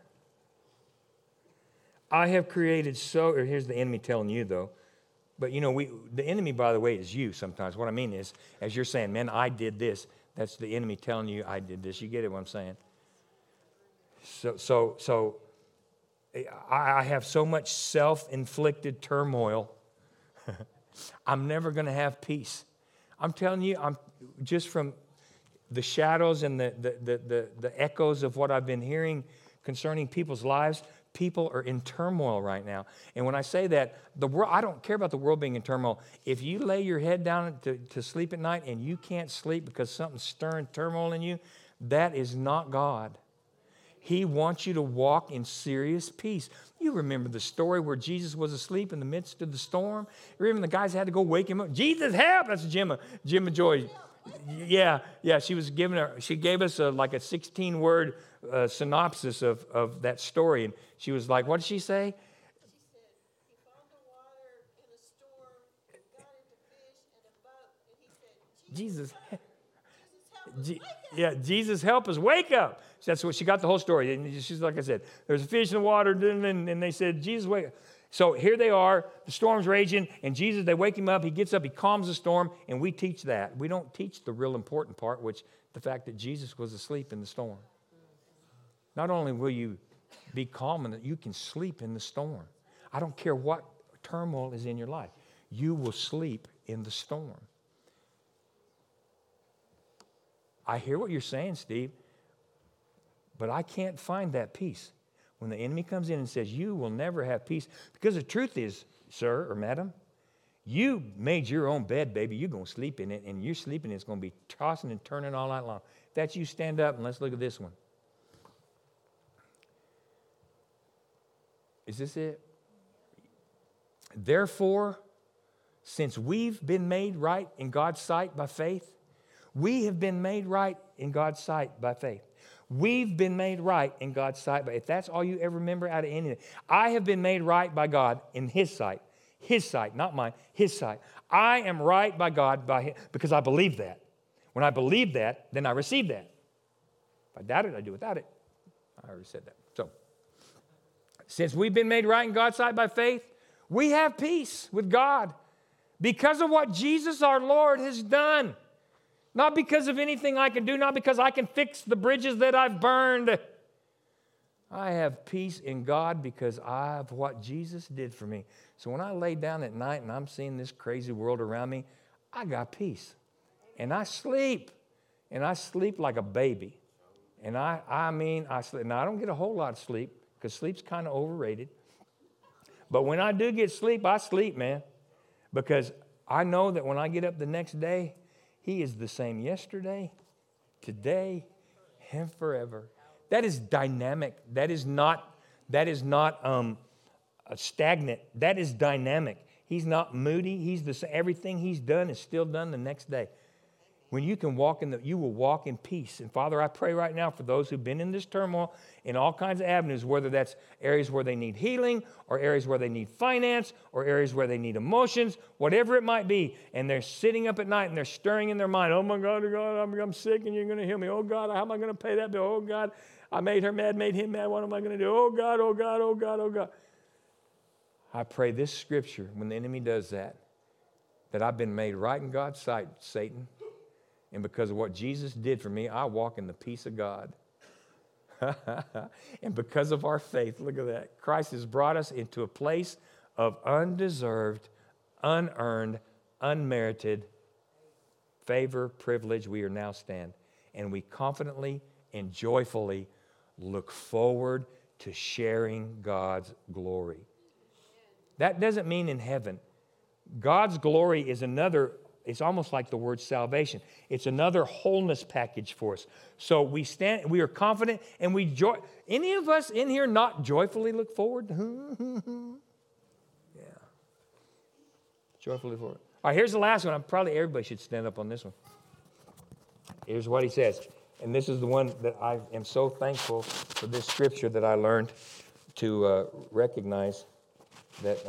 I have created or here's the enemy telling you though, but the enemy, by the way, is you sometimes. What I mean is, as you're saying, man, I did this, that's the enemy telling you I did this. You get it what I'm saying? So I have so much self-inflicted turmoil. I'm never going to have peace. I'm telling you, I'm just from the shadows and the echoes of what I've been hearing concerning people's lives. People are in turmoil right now. And when I say that, the world, I don't care about the world being in turmoil. If you lay your head down to sleep at night and you can't sleep because something's stirring turmoil in you, that is not God. He wants you to walk in serious peace. You remember the story where Jesus was asleep in the midst of the storm? You remember the guys had to go wake him up. Jesus, help! That's Gemma Joy. Yeah. She gave us like a 16-word synopsis of that story. And she was like, what did she say? He found the water in a storm, and got into fish and a boat, and he said, Jesus, help us, wake up. Jesus, help us, wake up. That's what she got the whole story. And she's like I said, there's a fish in the water, and they said, Jesus, wake up. So here they are, the storm's raging, and Jesus, they wake him up, he gets up, he calms the storm, and we teach that. We don't teach the real important part, which the fact that Jesus was asleep in the storm. Not only will you be calm, and that you can sleep in the storm. I don't care what turmoil is in your life. You will sleep in the storm. I hear what you're saying, Steve, but I can't find that peace. When the enemy comes in and says, you will never have peace, because the truth is, sir or madam, you made your own bed, baby. You're going to sleep in it, and you're sleeping in it. It's going to be tossing and turning all night long. If that's you, stand up, and let's look at this one. Is this it? Therefore, since we've been made right in God's sight by faith, we have been made right in God's sight by faith. We've been made right in God's sight. But if that's all you ever remember out of anything, I have been made right by God in His sight. His sight, not mine, His sight. I am right by God because I believe that. When I believe that, then I receive that. If I doubt it, I do without it. I already said that. So, since we've been made right in God's sight by faith, we have peace with God because of what Jesus our Lord has done. Not because of anything I can do, not because I can fix the bridges that I've burned. I have peace in God because of what Jesus did for me. So when I lay down at night and I'm seeing this crazy world around me, I got peace. And I sleep. And I sleep like a baby. And I sleep. Now, I don't get a whole lot of sleep because sleep's kind of overrated. But when I do get sleep, I sleep, man. Because I know that when I get up the next day, He is the same yesterday, today, and forever. That is dynamic. That is not stagnant. That is dynamic. He's not moody. Everything He's done is still done the next day. When you can you will walk in peace. And Father, I pray right now for those who've been in this turmoil in all kinds of avenues, whether that's areas where they need healing or areas where they need finance or areas where they need emotions, whatever it might be. And they're sitting up at night and they're stirring in their mind, oh my God, I'm sick and you're going to heal me. Oh God, how am I going to pay that bill? Oh God, I made her mad, made him mad. What am I going to do? Oh God, oh God, oh God, oh God. I pray this scripture, when the enemy does that I've been made right in God's sight, Satan. And because of what Jesus did for me, I walk in the peace of God. And because of our faith, look at that. Christ has brought us into a place of undeserved, unearned, unmerited favor, privilege. We are now stand. And we confidently and joyfully look forward to sharing God's glory. That doesn't mean in heaven. God's glory is it's almost like the word salvation. It's another wholeness package for us. So we are confident, and we joy. Any of us in here not joyfully look forward? Yeah. Joyfully forward. All right, here's the last one. Probably everybody should stand up on this one. Here's what he says. And this is the one that I am so thankful for, this scripture that I learned to recognize that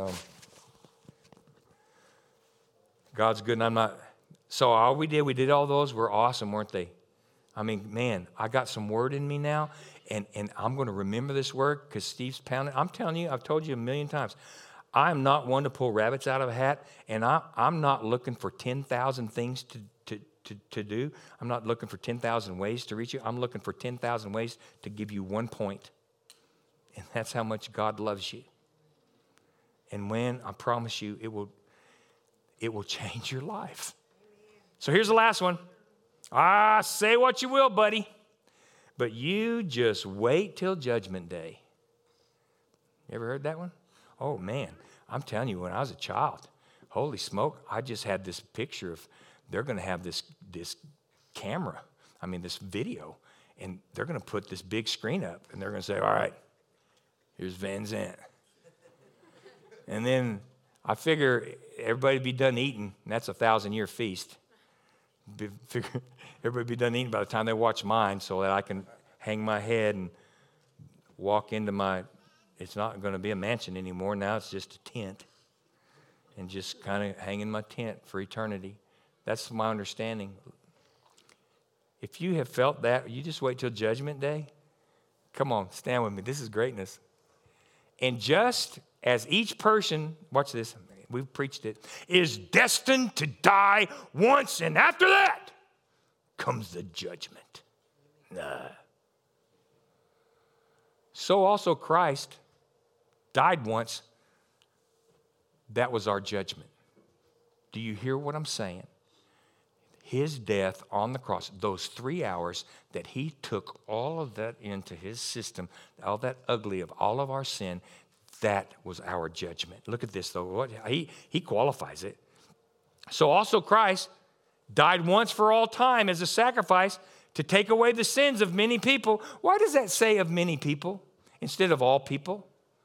God's good, and I'm not. So all we did all those were awesome, weren't they? I mean, man, I got some word in me now, and I'm going to remember this word because Steve's pounding. I'm telling you, I've told you a million times, I'm not one to pull rabbits out of a hat, and I'm not looking for 10,000 things to do. I'm not looking for 10,000 ways to reach you. I'm looking for 10,000 ways to give you one point. And that's how much God loves you. And when, I promise you, it will change your life. So here's the last one. Say what you will, buddy. But you just wait till Judgment Day. You ever heard that one? Oh, man. I'm telling you, when I was a child, holy smoke, I just had this picture of they're going to have this camera, this video, and they're going to put this big screen up, and they're going to say, all right, here's Van Zandt. And then I figure everybody be done eating, and that's a 1,000-year feast. Figure everybody be done eating by the time they watch mine so that I can hang my head and walk into my, it's not going to be a mansion anymore. Now it's just a tent. And just kind of hang in my tent for eternity. That's my understanding. If you have felt that, you just wait till Judgment Day. Come on, stand with me. This is greatness. And just as each person, watch this, we've preached it, is destined to die once, and after that comes the judgment. So also Christ died once. That was our judgment. Do you hear what I'm saying? His death on the cross, those 3 hours that he took all of that into his system, all that ugly of all of our sin, that was our judgment. Look at this, though. He qualifies it. So also Christ died once for all time as a sacrifice to take away the sins of many people. Why does that say of many people instead of all people?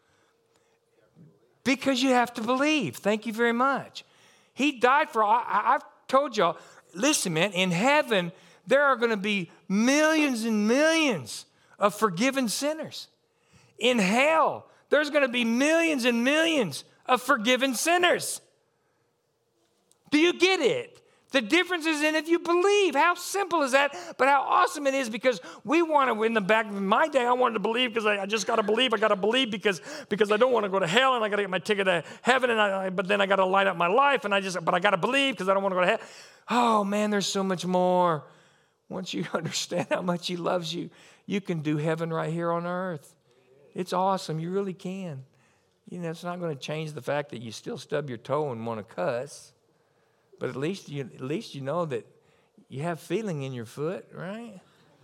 Because you have to believe. Thank you very much. He died for, I've told y'all, listen, man, in heaven, there are going to be millions and millions of forgiven sinners. In hell, there's going to be millions and millions of forgiven sinners. Do you get it? The difference is in if you believe. How simple is that? But how awesome it is, because we want to, in the back of my day, I wanted to believe because I just got to believe. I got to believe because I don't want to go to hell, and I got to get my ticket to heaven, but then I got to line up my life, but I got to believe because I don't want to go to hell. Oh, man, there's so much more. Once you understand how much he loves you, you can do heaven right here on earth. It's awesome. You really can. It's not going to change the fact that you still stub your toe and want to cuss. But at least you know that you have feeling in your foot, right?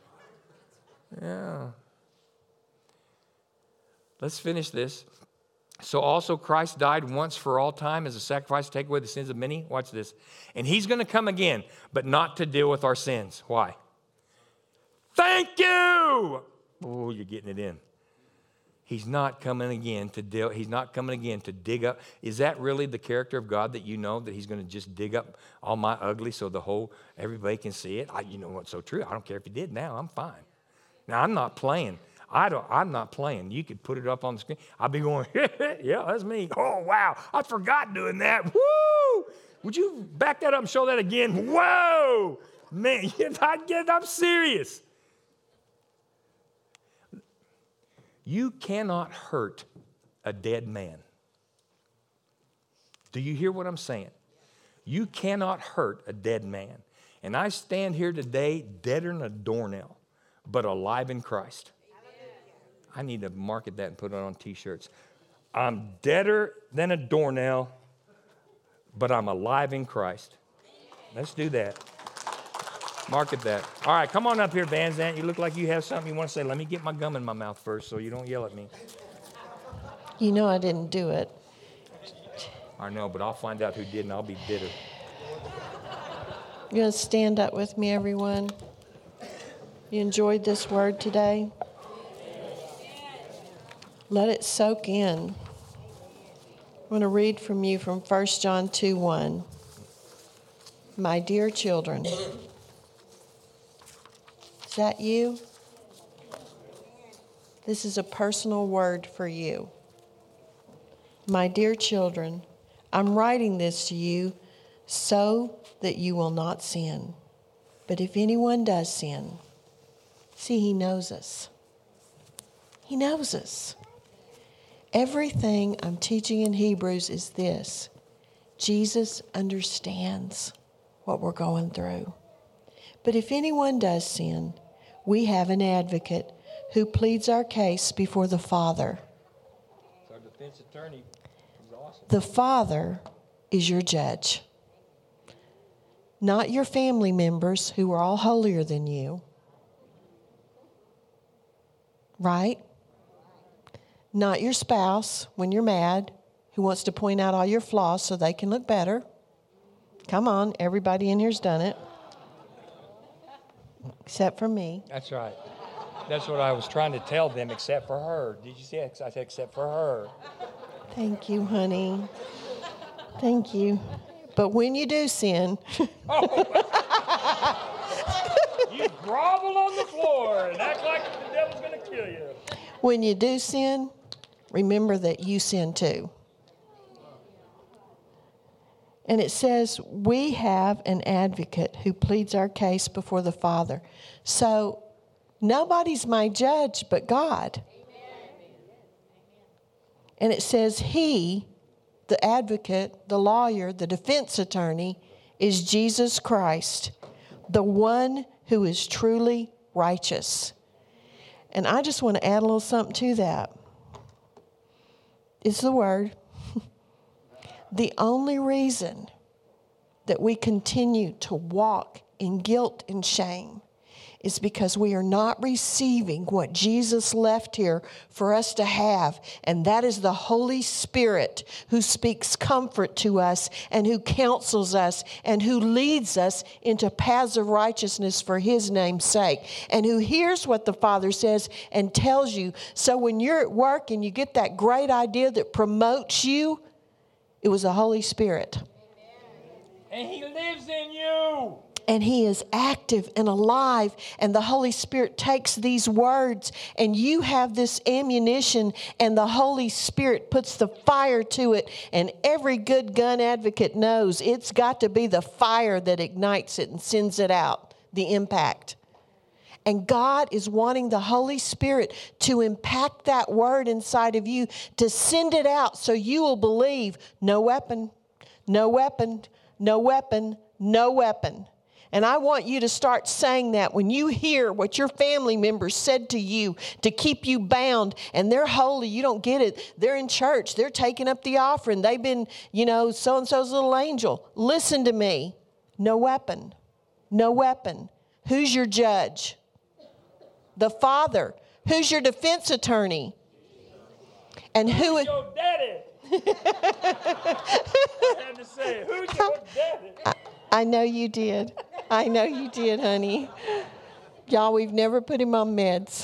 Yeah. Let's finish this. So also Christ died once for all time as a sacrifice to take away the sins of many. Watch this. And he's going to come again, but not to deal with our sins. Why? Thank you! Oh, you're getting it in. He's not coming again to deal. He's not coming again to dig up. Is that really the character of God, that you know that he's going to just dig up all my ugly so everybody can see it? You know what's so true? I don't care if he did now. I'm fine. Now, I'm not playing. I'm not playing. You could put it up on the screen. I'll be going, yeah, that's me. Oh, wow. I forgot doing that. Woo! Would you back that up and show that again? Whoa! Man, I'm serious. You cannot hurt a dead man. Do you hear what I'm saying? You cannot hurt a dead man. And I stand here today deader than a doornail, but alive in Christ. I need to market that and put it on T-shirts. I'm deader than a doornail, but I'm alive in Christ. Let's do that. Market that. All right, come on up here, Van Zandt. You look like you have something you want to say. Let me get my gum in my mouth first so you don't yell at me. You know I didn't do it. I know, but I'll find out who did, and I'll be bitter. You're going to stand up with me, everyone? You enjoyed this word today? Let it soak in. I want to read from you from 1 John 2:1. My dear children. Is that you? This is a personal word for you. My dear children, I'm writing this to you so that you will not sin. But if anyone does sin, see, he knows us. He knows us. Everything I'm teaching in Hebrews is this: Jesus understands what we're going through. But if anyone does sin, we have an advocate who pleads our case before the Father. So our defense attorney is awesome. The Father is your judge. Not your family members who are all holier than you. Right? Not your spouse when you're mad who wants to point out all your flaws so they can look better. Come on, everybody in here's done it. Except for me. That's right. That's what I was trying to tell them, except for her. Did you see it? I said, except for her. Thank you, honey. Thank you. But when you do sin, You grovel on the floor and act like the devil's going to kill you. when you do sin, remember that you sin too. And it says, we have an advocate who pleads our case before the Father. So nobody's my judge but God. And it says he, the advocate, the lawyer, the defense attorney, is Jesus Christ, the one who is truly righteous. And I just want to add a little something to that. It's the word. The only reason that we continue to walk in guilt and shame is because we are not receiving what Jesus left here for us to have, and that is the Holy Spirit who speaks comfort to us and who counsels us and who leads us into paths of righteousness for His name's sake, and who hears what the Father says and tells you. So when you're at work and you get that great idea that promotes you, it was the Holy Spirit. And He lives in you. And He is active and alive, and the Holy Spirit takes these words, and you have this ammunition, and the Holy Spirit puts the fire to it, and every good gun advocate knows it's got to be the fire that ignites it and sends it out, the impact. And God is wanting the Holy Spirit to impact that word inside of you, to send it out so you will believe, no weapon, no weapon, no weapon, no weapon. And I want you to start saying that when you hear what your family members said to you to keep you bound, and they're holy, you don't get it. They're in church. They're taking up the offering. They've been, so-and-so's little angel. Listen to me. No weapon. No weapon. Who's your judge? The Father. Who's your defense attorney? And who is your daddy? I had to say it. Who's your daddy? I know you did. I know you did, honey. Y'all, we've never put him on meds.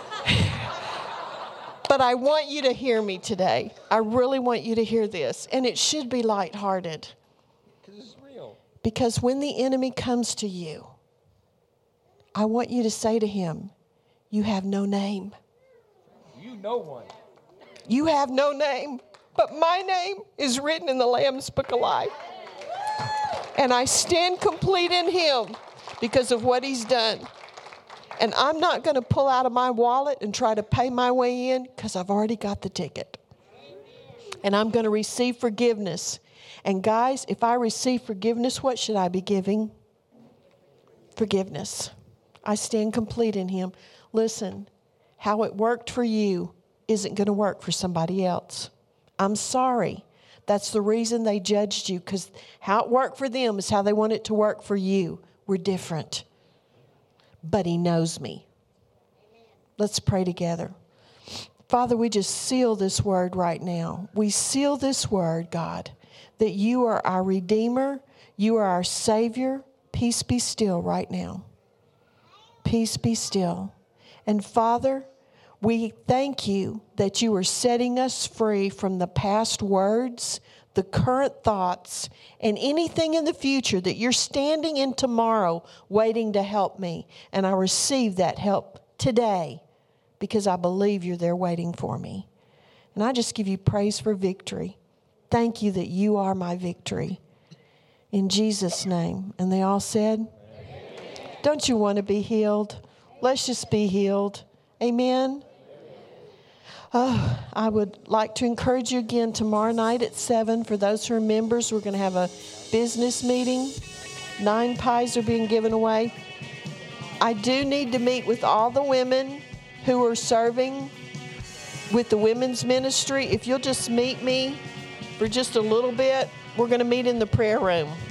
But I want you to hear me today. I really want you to hear this. And it should be lighthearted. Because it's real. Because when the enemy comes to you, I want you to say to him, you have no name. You know one. You have no name, but my name is written in the Lamb's Book of Life. And I stand complete in Him because of what He's done. And I'm not going to pull out of my wallet and try to pay my way in because I've already got the ticket. And I'm going to receive forgiveness. And guys, if I receive forgiveness, what should I be giving? Forgiveness. I stand complete in Him. Listen, how it worked for you isn't going to work for somebody else. I'm sorry. That's the reason they judged you, because how it worked for them is how they want it to work for you. We're different. But He knows me. Let's pray together. Father, we just seal this word right now. We seal this word, God, that You are our Redeemer. You are our Savior. Peace be still right now. Peace be still. And Father, we thank You that You are setting us free from the past words, the current thoughts, and anything in the future that You're standing in tomorrow waiting to help me. And I receive that help today because I believe You're there waiting for me. And I just give You praise for victory. Thank You that You are my victory. In Jesus' name. And they all said, amen. Don't you want to be healed? Let's just be healed. Amen. Oh, I would like to encourage you again tomorrow night at 7. For those who are members, we're going to have a business meeting. 9 pies are being given away. I do need to meet with all the women who are serving with the women's ministry. If you'll just meet me for just a little bit, we're going to meet in the prayer room.